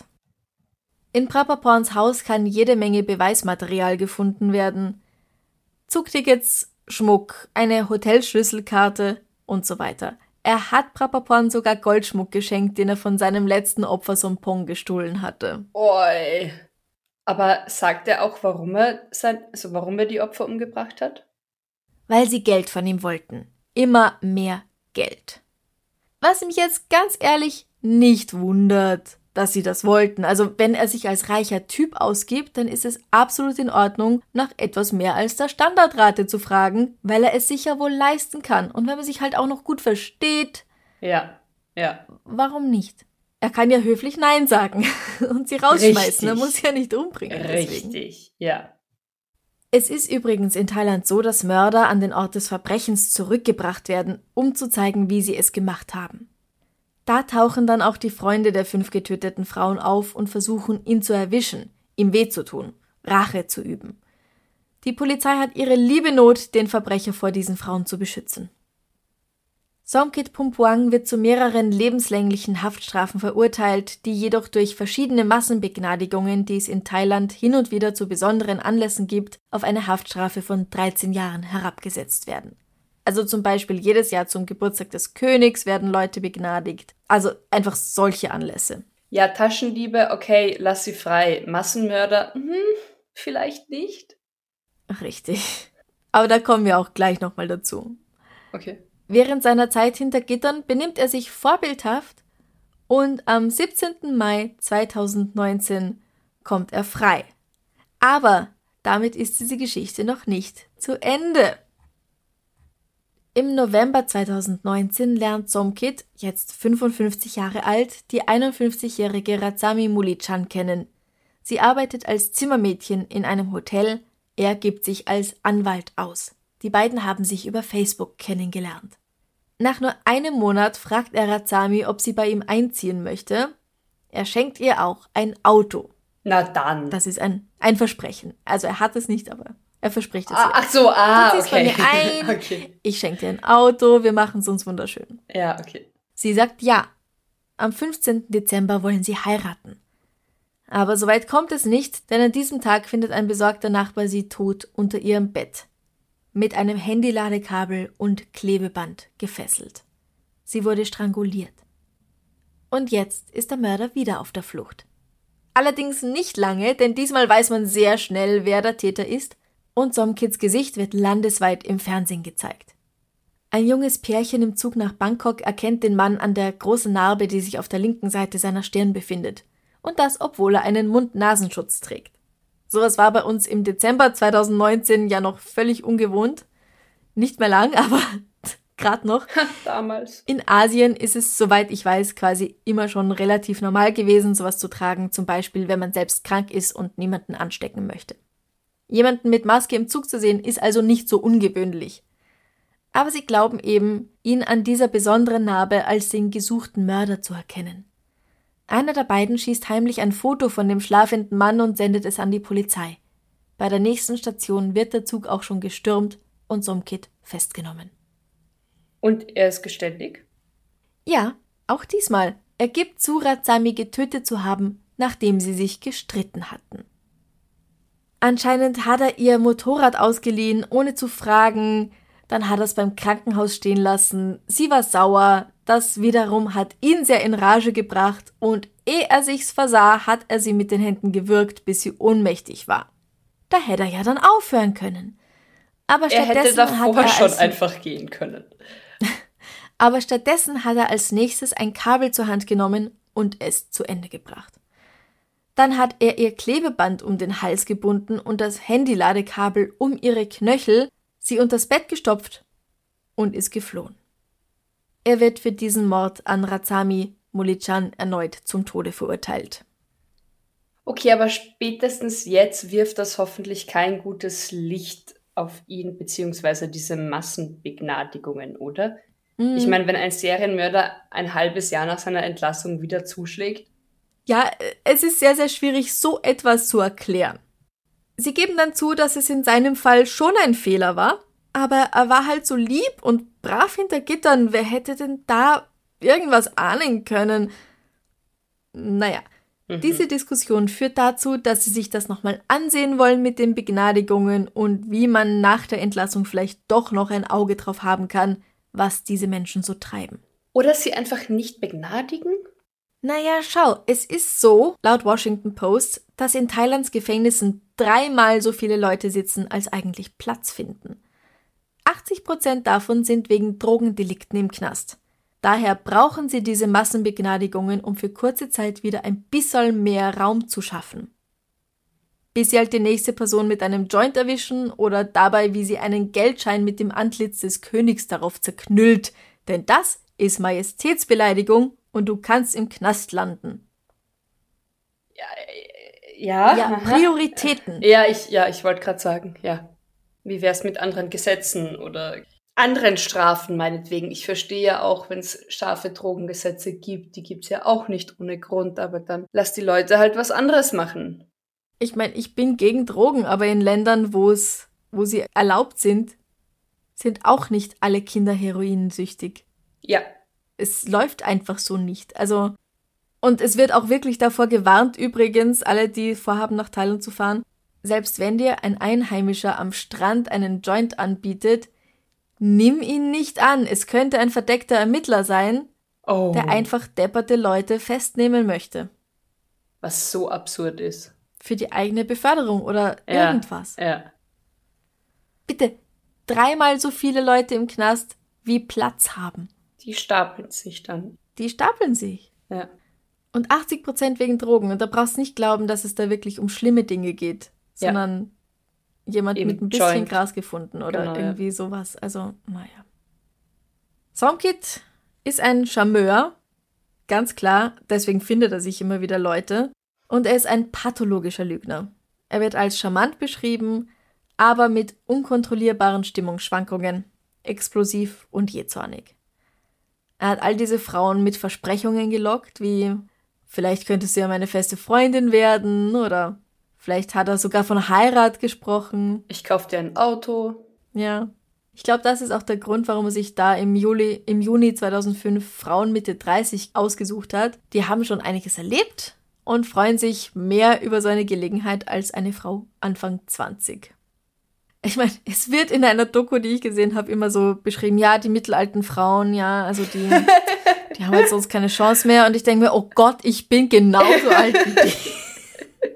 In Prapaporns Haus kann jede Menge Beweismaterial gefunden werden. Zugtickets, Schmuck, eine Hotelschlüsselkarte und so weiter. Er hat Prapaporn sogar Goldschmuck geschenkt, den er von seinem letzten Opfer Sompong gestohlen hatte. Oi. Aber sagt er auch, warum er, sein, also warum er die Opfer umgebracht hat? Weil sie Geld von ihm wollten. Immer mehr Geld. Was mich jetzt ganz ehrlich nicht wundert, dass sie das wollten. Also wenn er sich als reicher Typ ausgibt, dann ist es absolut in Ordnung, nach etwas mehr als der Standardrate zu fragen, weil er es sich ja wohl leisten kann. Und wenn man sich halt auch noch gut versteht, Ja, ja. warum nicht? Er kann ja höflich Nein sagen und sie rausschmeißen. Richtig. Er muss sie ja nicht umbringen. Deswegen. Richtig, ja. Es ist übrigens in Thailand so, dass Mörder an den Ort des Verbrechens zurückgebracht werden, um zu zeigen, wie sie es gemacht haben. Da tauchen dann auch die Freunde der fünf getöteten Frauen auf und versuchen, ihn zu erwischen, ihm weh zu tun, Rache zu üben. Die Polizei hat ihre liebe Not, den Verbrecher vor diesen Frauen zu beschützen. Somkit Phumphang wird zu mehreren lebenslänglichen Haftstrafen verurteilt, die jedoch durch verschiedene Massenbegnadigungen, die es in Thailand hin und wieder zu besonderen Anlässen gibt, auf eine Haftstrafe von dreizehn Jahren herabgesetzt werden. Also zum Beispiel jedes Jahr zum Geburtstag des Königs werden Leute begnadigt. Also einfach solche Anlässe. Ja, Taschendiebe, okay, lass sie frei. Massenmörder, hm, vielleicht nicht. Richtig. Aber da kommen wir auch gleich nochmal dazu. Okay. Während seiner Zeit hinter Gittern benimmt er sich vorbildhaft und am siebzehnten Mai zweitausendneunzehn kommt er frei. Aber damit ist diese Geschichte noch nicht zu Ende. Im November zweitausendneunzehn lernt Somkit, jetzt fünfundfünfzig Jahre alt, die einundfünfzigjährige Razami Mulichan kennen. Sie arbeitet als Zimmermädchen in einem Hotel, er gibt sich als Anwalt aus. Die beiden haben sich über Facebook kennengelernt. Nach nur einem Monat fragt er Razami, ob sie bei ihm einziehen möchte. Er schenkt ihr auch ein Auto. Na dann. Das ist ein, ein Versprechen. Also er hat es nicht, aber er verspricht es Ah, ihr. ach so, ah, Du ziehst okay. bei mir ein, Okay. ich schenke dir ein Auto, wir machen es uns wunderschön. Ja, okay. Sie sagt ja. Am fünfzehnten Dezember wollen sie heiraten. Aber soweit kommt es nicht, denn an diesem Tag findet ein besorgter Nachbar sie tot unter ihrem Bett. Mit einem Handyladekabel und Klebeband gefesselt. Sie wurde stranguliert. Und jetzt ist der Mörder wieder auf der Flucht. Allerdings nicht lange, denn diesmal weiß man sehr schnell, wer der Täter ist, und Somkits Gesicht wird landesweit im Fernsehen gezeigt. Ein junges Pärchen im Zug nach Bangkok erkennt den Mann an der großen Narbe, die sich auf der linken Seite seiner Stirn befindet. Und das, obwohl er einen Mund-Nasenschutz trägt. Sowas war bei uns im Dezember zweitausendneunzehn ja noch völlig ungewohnt. Nicht mehr lang, aber gerade noch. Damals. In Asien ist es, soweit ich weiß, quasi immer schon relativ normal gewesen, sowas zu tragen, zum Beispiel, wenn man selbst krank ist und niemanden anstecken möchte. Jemanden mit Maske im Zug zu sehen, ist also nicht so ungewöhnlich. Aber sie glauben eben, ihn an dieser besonderen Narbe als den gesuchten Mörder zu erkennen. Einer der beiden schießt heimlich ein Foto von dem schlafenden Mann und sendet es an die Polizei. Bei der nächsten Station wird der Zug auch schon gestürmt und Somkit festgenommen. Und er ist geständig? Ja, auch diesmal. Er gibt zu, Ratsami getötet zu haben, nachdem sie sich gestritten hatten. Anscheinend hat er ihr Motorrad ausgeliehen, ohne zu fragen. Dann hat er es beim Krankenhaus stehen lassen. Sie war sauer. Das wiederum hat ihn sehr in Rage gebracht. Und ehe er sich's versah, hat er sie mit den Händen gewürgt, bis sie ohnmächtig war. Da hätte er ja dann aufhören können. Aber er hätte davor hat er schon als, einfach gehen können. Aber stattdessen hat er als nächstes ein Kabel zur Hand genommen und es zu Ende gebracht. Dann hat er ihr Klebeband um den Hals gebunden und das Handyladekabel um ihre Knöchel, sie unters Bett gestopft und ist geflohen. Er wird für diesen Mord an Ratsami Molitschan erneut zum Tode verurteilt. Okay, aber spätestens jetzt wirft das hoffentlich kein gutes Licht auf ihn beziehungsweise diese Massenbegnadigungen, oder? Mm. Ich meine, wenn ein Serienmörder ein halbes Jahr nach seiner Entlassung wieder zuschlägt. Ja, es ist sehr, sehr schwierig, so etwas zu erklären. Sie geben dann zu, dass es in seinem Fall schon ein Fehler war, aber er war halt so lieb und brav hinter Gittern. Wer hätte denn da irgendwas ahnen können? Naja, mhm. Diese Diskussion führt dazu, dass sie sich das nochmal ansehen wollen mit den Begnadigungen und wie man nach der Entlassung vielleicht doch noch ein Auge drauf haben kann, was diese Menschen so treiben. Oder sie einfach nicht begnadigen? Naja, schau, es ist so, laut Washington Post, dass in Thailands Gefängnissen dreimal so viele Leute sitzen, als eigentlich Platz finden. achtzig Prozent davon sind wegen Drogendelikten im Knast. Daher brauchen sie diese Massenbegnadigungen, um für kurze Zeit wieder ein bisschen mehr Raum zu schaffen. Bis sie halt die nächste Person mit einem Joint erwischen oder dabei, wie sie einen Geldschein mit dem Antlitz des Königs darauf zerknüllt. Denn das ist Majestätsbeleidigung und du kannst im Knast landen. Ja, ja. Ja, Prioritäten. Ja, ich, ja, ich wollte gerade sagen, ja. Wie wär's mit anderen Gesetzen oder anderen Strafen meinetwegen? Ich verstehe ja auch, wenn es scharfe Drogengesetze gibt, die gibt's ja auch nicht ohne Grund, aber dann lass die Leute halt was anderes machen. Ich meine, ich bin gegen Drogen, aber in Ländern, wo es, wo sie erlaubt sind, sind auch nicht alle Kinder heroinsüchtig. Ja. Es läuft einfach so nicht. Also, und es wird auch wirklich davor gewarnt, übrigens, alle, die vorhaben, nach Thailand zu fahren, selbst wenn dir ein Einheimischer am Strand einen Joint anbietet, nimm ihn nicht an. Es könnte ein verdeckter Ermittler sein, oh. der einfach depperte Leute festnehmen möchte. Was so absurd ist. Für die eigene Beförderung oder ja, irgendwas. Ja. Bitte, dreimal so viele Leute im Knast, wie Platz haben. Die stapeln sich dann. Die stapeln sich. Ja. Und achtzig Prozent wegen Drogen. Und da brauchst du nicht glauben, dass es da wirklich um schlimme Dinge geht, ja. sondern jemand Eben mit ein bisschen Joint. Gras gefunden oder genau, irgendwie ja. sowas. Also, naja. Somkit ist ein Charmeur, ganz klar. Deswegen findet er sich immer wieder Leute. Und er ist ein pathologischer Lügner. Er wird als charmant beschrieben, aber mit unkontrollierbaren Stimmungsschwankungen, explosiv und jähzornig. Er hat all diese Frauen mit Versprechungen gelockt, wie vielleicht könntest du ja meine feste Freundin werden oder vielleicht hat er sogar von Heirat gesprochen. Ich kauf dir ein Auto. Ja. Ich glaube, das ist auch der Grund, warum er sich da im Juli, im Juni zweitausendfünf Frauen Mitte dreißig ausgesucht hat. Die haben schon einiges erlebt und freuen sich mehr über so eine Gelegenheit als eine Frau Anfang zwanzig. Ich meine, es wird in einer Doku, die ich gesehen habe, immer so beschrieben, ja, die mittelalten Frauen, ja, also die, die haben halt sonst keine Chance mehr. Und ich denke mir, oh Gott, ich bin genauso alt wie die.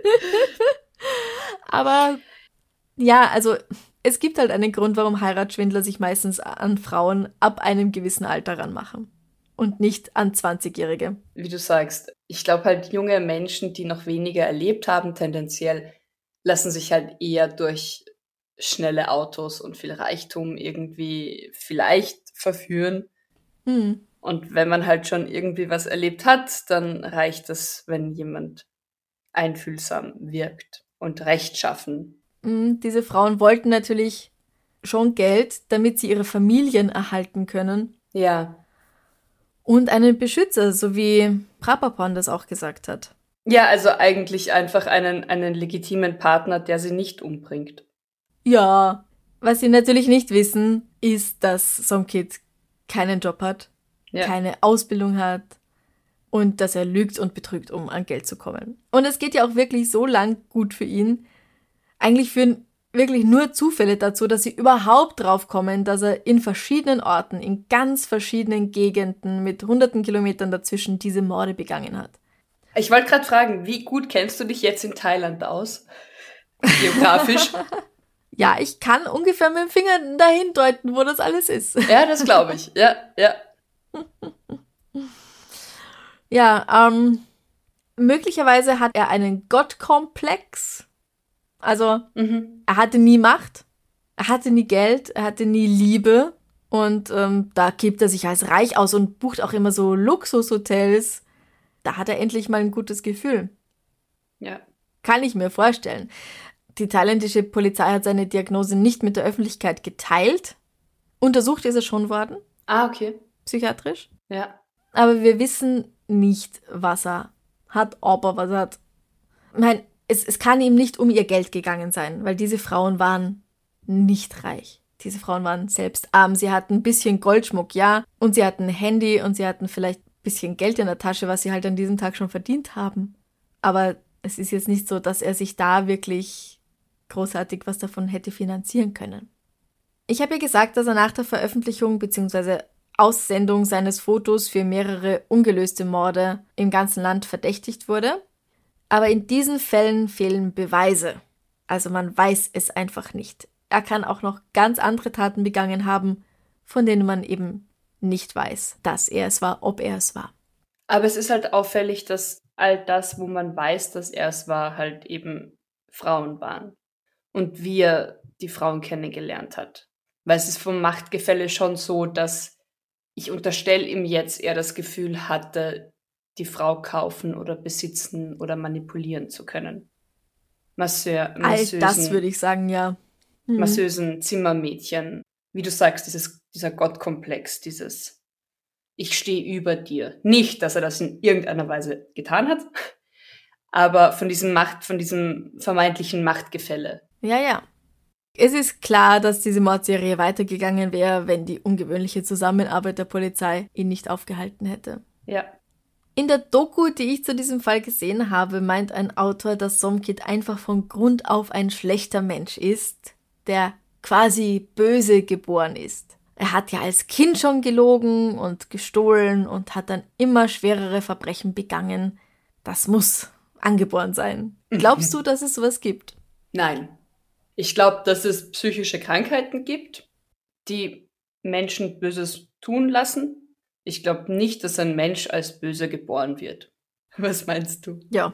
Aber ja, also es gibt halt einen Grund, warum Heiratsschwindler sich meistens an Frauen ab einem gewissen Alter ranmachen. Und nicht an zwanzigjährige. Wie du sagst, ich glaube halt, junge Menschen, die noch weniger erlebt haben, tendenziell lassen sich halt eher durch schnelle Autos und viel Reichtum irgendwie vielleicht verführen. Hm. Und wenn man halt schon irgendwie was erlebt hat, dann reicht es, wenn jemand einfühlsam wirkt und rechtschaffen. Hm, diese Frauen wollten natürlich schon Geld, damit sie ihre Familien erhalten können. Ja. Und einen Beschützer, so wie Prapapon das auch gesagt hat. Ja, also eigentlich einfach einen, einen legitimen Partner, der sie nicht umbringt. Ja, was sie natürlich nicht wissen, ist, dass Somkid keinen Job hat, Ja. keine Ausbildung hat und dass er lügt und betrügt, um an Geld zu kommen. Und es geht ja auch wirklich so lang gut für ihn. Eigentlich führen wirklich nur Zufälle dazu, dass sie überhaupt drauf kommen, dass er in verschiedenen Orten, in ganz verschiedenen Gegenden mit hunderten Kilometern dazwischen diese Morde begangen hat. Ich wollte gerade fragen, wie gut kennst du dich jetzt in Thailand aus? Geografisch? Ja, ich kann ungefähr mit dem Finger dahin deuten, wo das alles ist. Ja, das glaube ich. Ja, ja. Ja, ähm, möglicherweise hat er einen Gottkomplex. Also, Mhm. er hatte nie Macht, er hatte nie Geld, er hatte nie Liebe. Und ähm, da gibt er sich als reich aus und bucht auch immer so Luxushotels. Da hat er endlich mal ein gutes Gefühl. Ja. Kann ich mir vorstellen. Die thailändische Polizei hat seine Diagnose nicht mit der Öffentlichkeit geteilt. Untersucht ist er schon worden, Ah, okay. psychiatrisch. Ja. Aber wir wissen nicht, was er hat, ob er was hat. Ich meine, es, es kann ihm nicht um ihr Geld gegangen sein, weil diese Frauen waren nicht reich. Diese Frauen waren selbst arm. Sie hatten ein bisschen Goldschmuck, ja. Und sie hatten ein Handy und sie hatten vielleicht ein bisschen Geld in der Tasche, was sie halt an diesem Tag schon verdient haben. Aber es ist jetzt nicht so, dass er sich da wirklich großartig was davon hätte finanzieren können. Ich habe ja gesagt, dass er nach der Veröffentlichung bzw. Aussendung seines Fotos für mehrere ungelöste Morde im ganzen Land verdächtigt wurde. Aber in diesen Fällen fehlen Beweise. Also man weiß es einfach nicht. Er kann auch noch ganz andere Taten begangen haben, von denen man eben nicht weiß, dass er es war, ob er es war. Aber es ist halt auffällig, dass all das, wo man weiß, dass er es war, halt eben Frauen waren. Und wie er die Frauen kennengelernt hat. Weil es ist vom Machtgefälle schon so, dass ich unterstelle ihm jetzt, er das Gefühl hatte, die Frau kaufen oder besitzen oder manipulieren zu können. Masseur, All Masseusen, das würde ich sagen, ja. Hm. Masseusen, Zimmermädchen. Wie du sagst, dieses, dieser Gottkomplex, dieses ich stehe über dir. Nicht, dass er das in irgendeiner Weise getan hat, aber von diesem Macht, von diesem vermeintlichen Machtgefälle. Ja, ja. Es ist klar, dass diese Mordserie weitergegangen wäre, wenn die ungewöhnliche Zusammenarbeit der Polizei ihn nicht aufgehalten hätte. Ja. In der Doku, die ich zu diesem Fall gesehen habe, meint ein Autor, dass Somkid einfach von Grund auf ein schlechter Mensch ist, der quasi böse geboren ist. Er hat ja als Kind schon gelogen und gestohlen und hat dann immer schwerere Verbrechen begangen. Das muss angeboren sein. Glaubst du, dass es sowas gibt? Nein. Ich glaube, dass es psychische Krankheiten gibt, die Menschen Böses tun lassen. Ich glaube nicht, dass ein Mensch als böse geboren wird. Was meinst du? Ja.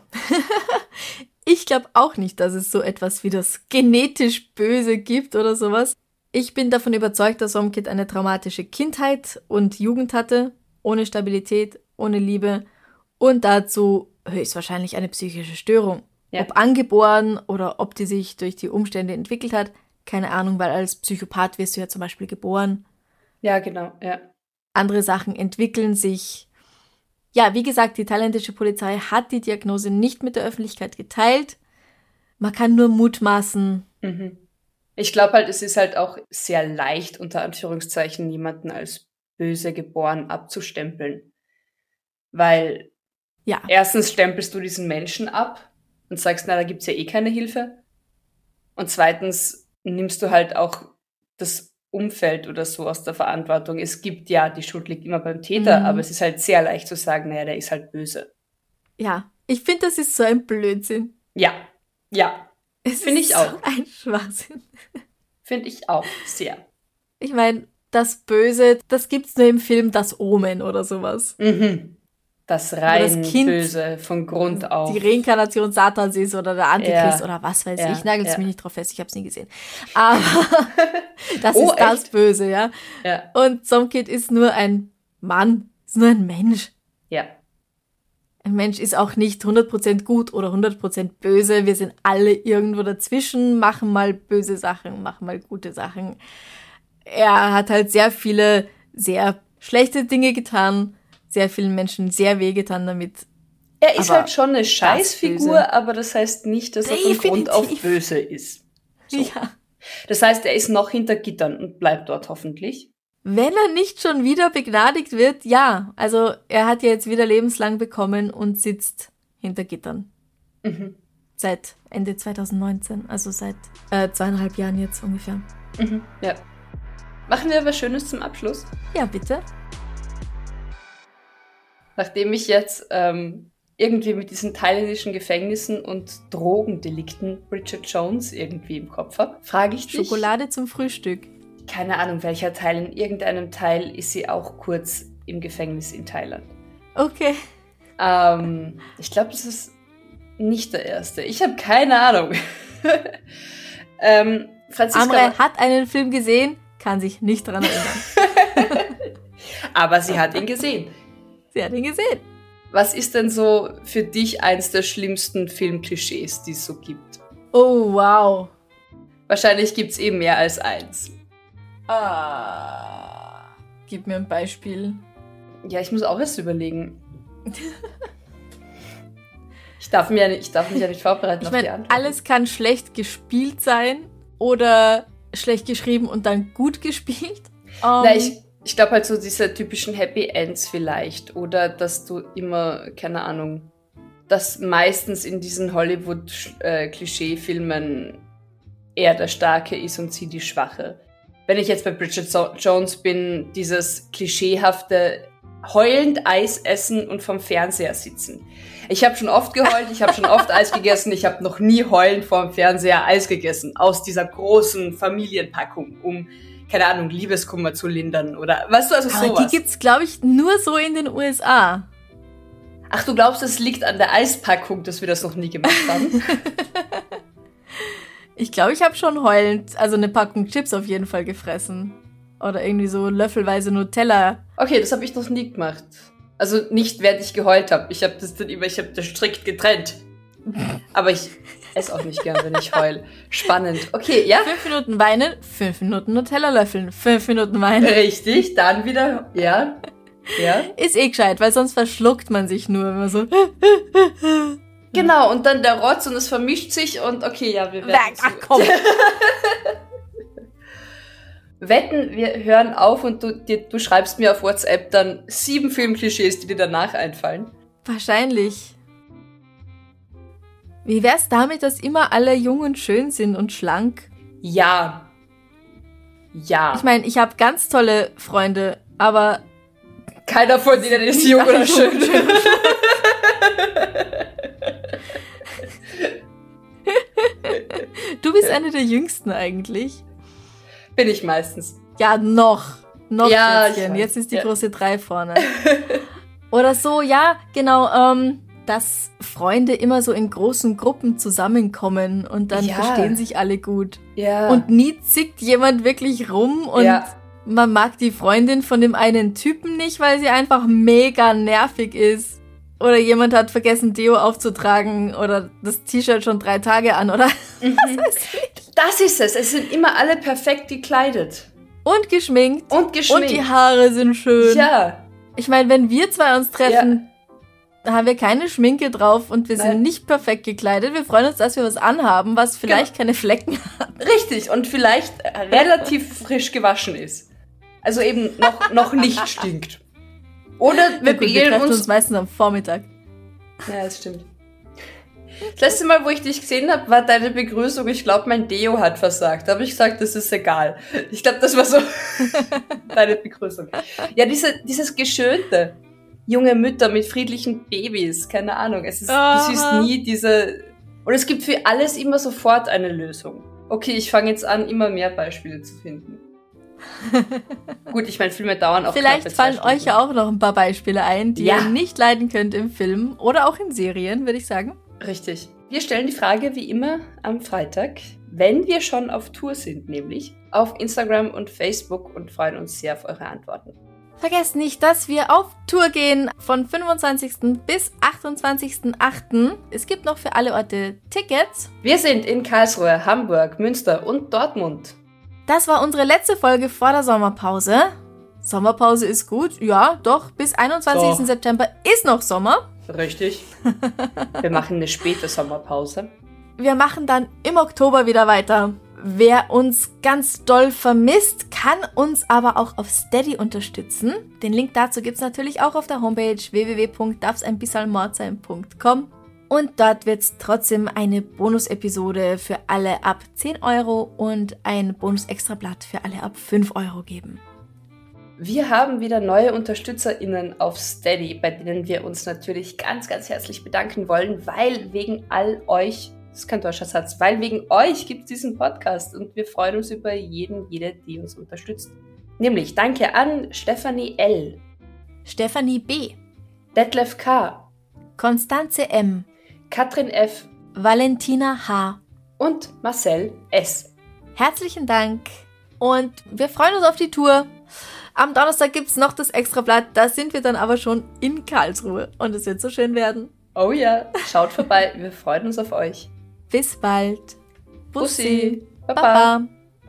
Ich glaube auch nicht, dass es so etwas wie das genetisch Böse gibt oder sowas. Ich bin davon überzeugt, dass Somkid eine traumatische Kindheit und Jugend hatte, ohne Stabilität, ohne Liebe und dazu höchstwahrscheinlich eine psychische Störung. Ja. Ob angeboren oder ob die sich durch die Umstände entwickelt hat, keine Ahnung, weil als Psychopath wirst du ja zum Beispiel geboren. Ja, genau, ja. Andere Sachen entwickeln sich. Ja, wie gesagt, die thailändische Polizei hat die Diagnose nicht mit der Öffentlichkeit geteilt. Man kann nur mutmaßen. Mhm. Ich glaube halt, es ist halt auch sehr leicht, unter Anführungszeichen, jemanden als böse geboren abzustempeln. Weil ja. Erstens stempelst du diesen Menschen ab und sagst, na, da gibt's ja eh keine Hilfe. Und zweitens nimmst du halt auch das Umfeld oder so aus der Verantwortung. Es gibt ja, die Schuld liegt immer beim Täter, mhm. aber es ist halt sehr leicht zu sagen, naja, der ist halt böse. Ja, ich finde, das ist so ein Blödsinn. Ja, ja. Finde ich auch. So ein Schwachsinn. Finde ich auch sehr. Ich meine, das Böse, das gibt's nur im Film Das Omen oder sowas. Mhm. das rein das Kind Böse von Grund auf. Die Reinkarnation Satans ist oder der Antichrist Ja. oder was weiß Ja, ich. Nagelt ja. mich nicht drauf fest, ich habe es nie gesehen. Aber das Oh, ist das echt? Böse, ja. Ja, Und Somkid ist nur ein Mann, ist nur ein Mensch. ja. Ein Mensch ist auch nicht hundert Prozent gut oder hundert Prozent böse. Wir sind alle irgendwo dazwischen, machen mal böse Sachen, machen mal gute Sachen. Er hat halt sehr viele sehr schlechte Dinge getan, sehr vielen Menschen sehr wehgetan damit. Er ist Aber halt schon eine Scheißfigur, Böse. aber das heißt nicht, dass er von Grund auf Definitiv. böse ist. So. Ja. Das heißt, er ist noch hinter Gittern und bleibt dort hoffentlich. Wenn er nicht schon wieder begnadigt wird, ja. Also er hat ja jetzt wieder lebenslang bekommen und sitzt hinter Gittern. Mhm. Seit Ende zwanzig neunzehn, also seit äh, zweieinhalb Jahren jetzt ungefähr. Mhm. Ja. Machen wir was Schönes zum Abschluss. Ja, bitte. Nachdem ich jetzt ähm, irgendwie mit diesen thailändischen Gefängnissen und Drogendelikten Bridget Jones irgendwie im Kopf habe, frage ich dich, Schokolade zum Frühstück. keine Ahnung, welcher Teil, in irgendeinem Teil ist sie auch kurz im Gefängnis in Thailand. Okay. Ähm, ich glaube, das ist nicht der erste. Ich habe keine Ahnung. ähm, Franziska, Amre hat einen Film gesehen, kann sich nicht daran erinnern. aber sie hat ihn gesehen. Sie hat ihn gesehen. Was ist denn so für dich eins der schlimmsten Filmklischees, die es so gibt? Oh, wow. Wahrscheinlich gibt es eben mehr als eins. Ah, gib mir ein Beispiel. Ja, ich muss auch erst überlegen. Ich darf, mir ja nicht, ich darf mich ja nicht vorbereiten Ich auf die meine, Antwort. alles kann schlecht gespielt sein oder schlecht geschrieben und dann gut gespielt. Um, Na, ich, ich glaube halt so diese typischen Happy Ends vielleicht. Oder dass du immer, keine Ahnung, dass meistens in diesen Hollywood-Klischee-Filmen er der Starke ist und sie die Schwache. Wenn ich jetzt bei Bridget so- Jones bin, dieses klischeehafte heulend Eis essen und vom Fernseher sitzen. Ich habe schon oft geheult, ich habe schon oft Eis gegessen, ich habe noch nie heulend vorm Fernseher Eis gegessen. Aus dieser großen Familienpackung, um, keine Ahnung, Liebeskummer zu lindern oder, weißt du, also aber sowas. die gibt's, glaube ich, nur so in den U S A. Ach, du glaubst, es liegt an der Eispackung, dass wir das noch nie gemacht haben? Ich glaube, ich habe schon heulend, also eine Packung Chips auf jeden Fall gefressen. Oder irgendwie so löffelweise Nutella. Okay, das habe ich noch nie gemacht. Also nicht, während ich geheult habe. Ich habe das dann immer, ich habe das strikt getrennt. Aber ich esse auch nicht gern, wenn ich heul. Spannend. Okay, ja? Fünf Minuten weinen, fünf Minuten Nutella löffeln, fünf Minuten weinen. Richtig, dann wieder, ja, ja. Ist eh gescheit, weil sonst verschluckt man sich nur, wenn man so... Genau, und dann der Rotz und es vermischt sich und okay, ja, wir werden Ach komm. wetten, wir hören auf und du, dir, du schreibst mir auf WhatsApp dann sieben Filmklischees, die dir danach einfallen. Wahrscheinlich. Wie wär's damit, dass immer alle jung und schön sind und schlank? Ja. Ja. Ich meine, ich habe ganz tolle Freunde, aber Keiner von denen ist Nicht jung alle oder jung schön. und schön. du bist eine der Jüngsten eigentlich. Bin ich meistens. Ja, noch. Noch, Ja, Schätzchen. ich weiß. Jetzt ist die Ja. große drei vorne. Oder so, ja, genau, ähm, dass Freunde immer so in großen Gruppen zusammenkommen und dann Ja. verstehen sich alle gut. Ja. Und nie zickt jemand wirklich rum und Ja. man mag die Freundin von dem einen Typen nicht, weil sie einfach mega nervig ist. Oder jemand hat vergessen, Deo aufzutragen oder das T-Shirt schon drei Tage an, oder? das ist es. Es sind immer alle perfekt gekleidet. Und geschminkt. Und geschminkt. Und die Haare sind schön. Ja. Ich meine, wenn wir zwei uns treffen, da haben wir keine Schminke drauf und wir Nein. sind nicht perfekt gekleidet. Wir freuen uns, dass wir was anhaben, was vielleicht keine Flecken hat. Richtig. Und vielleicht relativ frisch gewaschen ist. Also eben noch, noch nicht stinkt. Oder wir Wir, gut, wir begegnen treffen uns uns... meistens am Vormittag. Ja, das stimmt. Das letzte Mal, wo ich dich gesehen habe, war deine Begrüßung. Ich glaube, mein Deo hat versagt. Da habe ich gesagt, das ist egal. Ich glaube, das war so deine Begrüßung. Ja, diese, dieses Geschönte. Junge Mütter mit friedlichen Babys. Keine Ahnung. Es ist, du siehst nie diese... Und es gibt für alles immer sofort eine Lösung. Okay, ich fange jetzt an, immer mehr Beispiele zu finden. Gut, ich meine, Filme dauern auch Vielleicht fallen euch ja auch noch ein paar Beispiele ein, die ja. ihr nicht leiden könnt im Film oder auch in Serien, würde ich sagen. Richtig. Wir stellen die Frage wie immer am Freitag, wenn wir schon auf Tour sind, nämlich auf Instagram und Facebook und freuen uns sehr auf eure Antworten. Vergesst nicht, dass wir auf Tour gehen von fünfundzwanzigsten bis achtundzwanzigsten achten Es gibt noch für alle Orte Tickets. Wir sind in Karlsruhe, Hamburg, Münster und Dortmund. Das war unsere letzte Folge vor der Sommerpause. Sommerpause ist gut, ja, doch, bis einundzwanzigsten September ist noch Sommer. Richtig. Wir machen eine späte Sommerpause. Wir machen dann im Oktober wieder weiter. Wer uns ganz doll vermisst, kann uns aber auch auf Steady unterstützen. Den Link dazu gibt's natürlich auch auf der Homepage w w w punkt darf's ein bisschen mord sein punkt com. Und dort wird's trotzdem eine Bonus-Episode für alle ab zehn Euro und ein Bonus-Extrablatt für alle ab fünf Euro geben. Wir haben wieder neue UnterstützerInnen auf Steady, bei denen wir uns natürlich ganz, ganz herzlich bedanken wollen, weil wegen all euch, das ist kein deutscher Satz, weil wegen euch gibt es diesen Podcast und wir freuen uns über jeden, jede, die uns unterstützt. Nämlich danke an Stefanie L., Stefanie B., Detlef K., Konstanze M., Katrin F., Valentina H. und Marcel S. Herzlichen Dank und wir freuen uns auf die Tour. Am Donnerstag gibt's noch das Extrablatt, da sind wir dann aber schon in Karlsruhe und es wird so schön werden. Oh ja, schaut vorbei, wir freuen uns auf euch. Bis bald. Bussi. Bussi. Baba. Baba.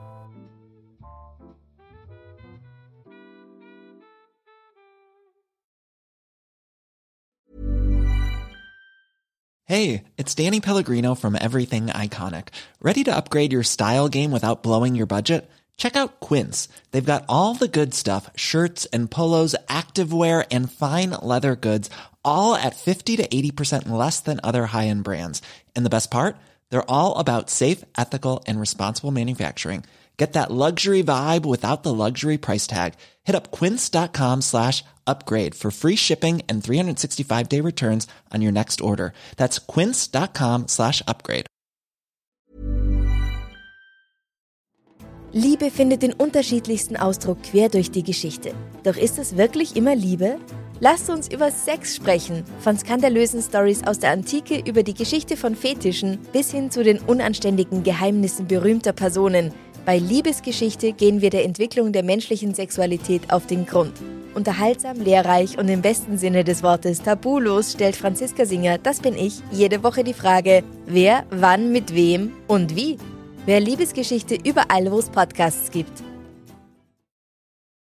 Hey, it's Danny Pellegrino from Everything Iconic. Ready to upgrade your style game without blowing your budget? Check out Quince. They've got all the good stuff, shirts and polos, activewear, and fine leather goods, all at fifty to eighty percent less than other high-end brands. And the best part? They're all about safe, ethical, and responsible manufacturing. Get that luxury vibe without the luxury price tag. Hit up quince.com slash upgrade for free shipping and three sixty-five day returns on your next order. That's quince.com slash upgrade. Liebe findet den unterschiedlichsten Ausdruck quer durch die Geschichte. Doch ist es wirklich immer Liebe? Lasst uns über Sex sprechen. Von skandalösen Storys aus der Antike über die Geschichte von Fetischen bis hin zu den unanständigen Geheimnissen berühmter Personen. Bei Liebesgeschichte gehen wir der Entwicklung der menschlichen Sexualität auf den Grund. Unterhaltsam, lehrreich und im besten Sinne des Wortes tabulos stellt Franziska Singer, das bin ich, jede Woche die Frage, wer, wann, mit wem und wie. Wer Liebesgeschichte überall, wo es Podcasts gibt.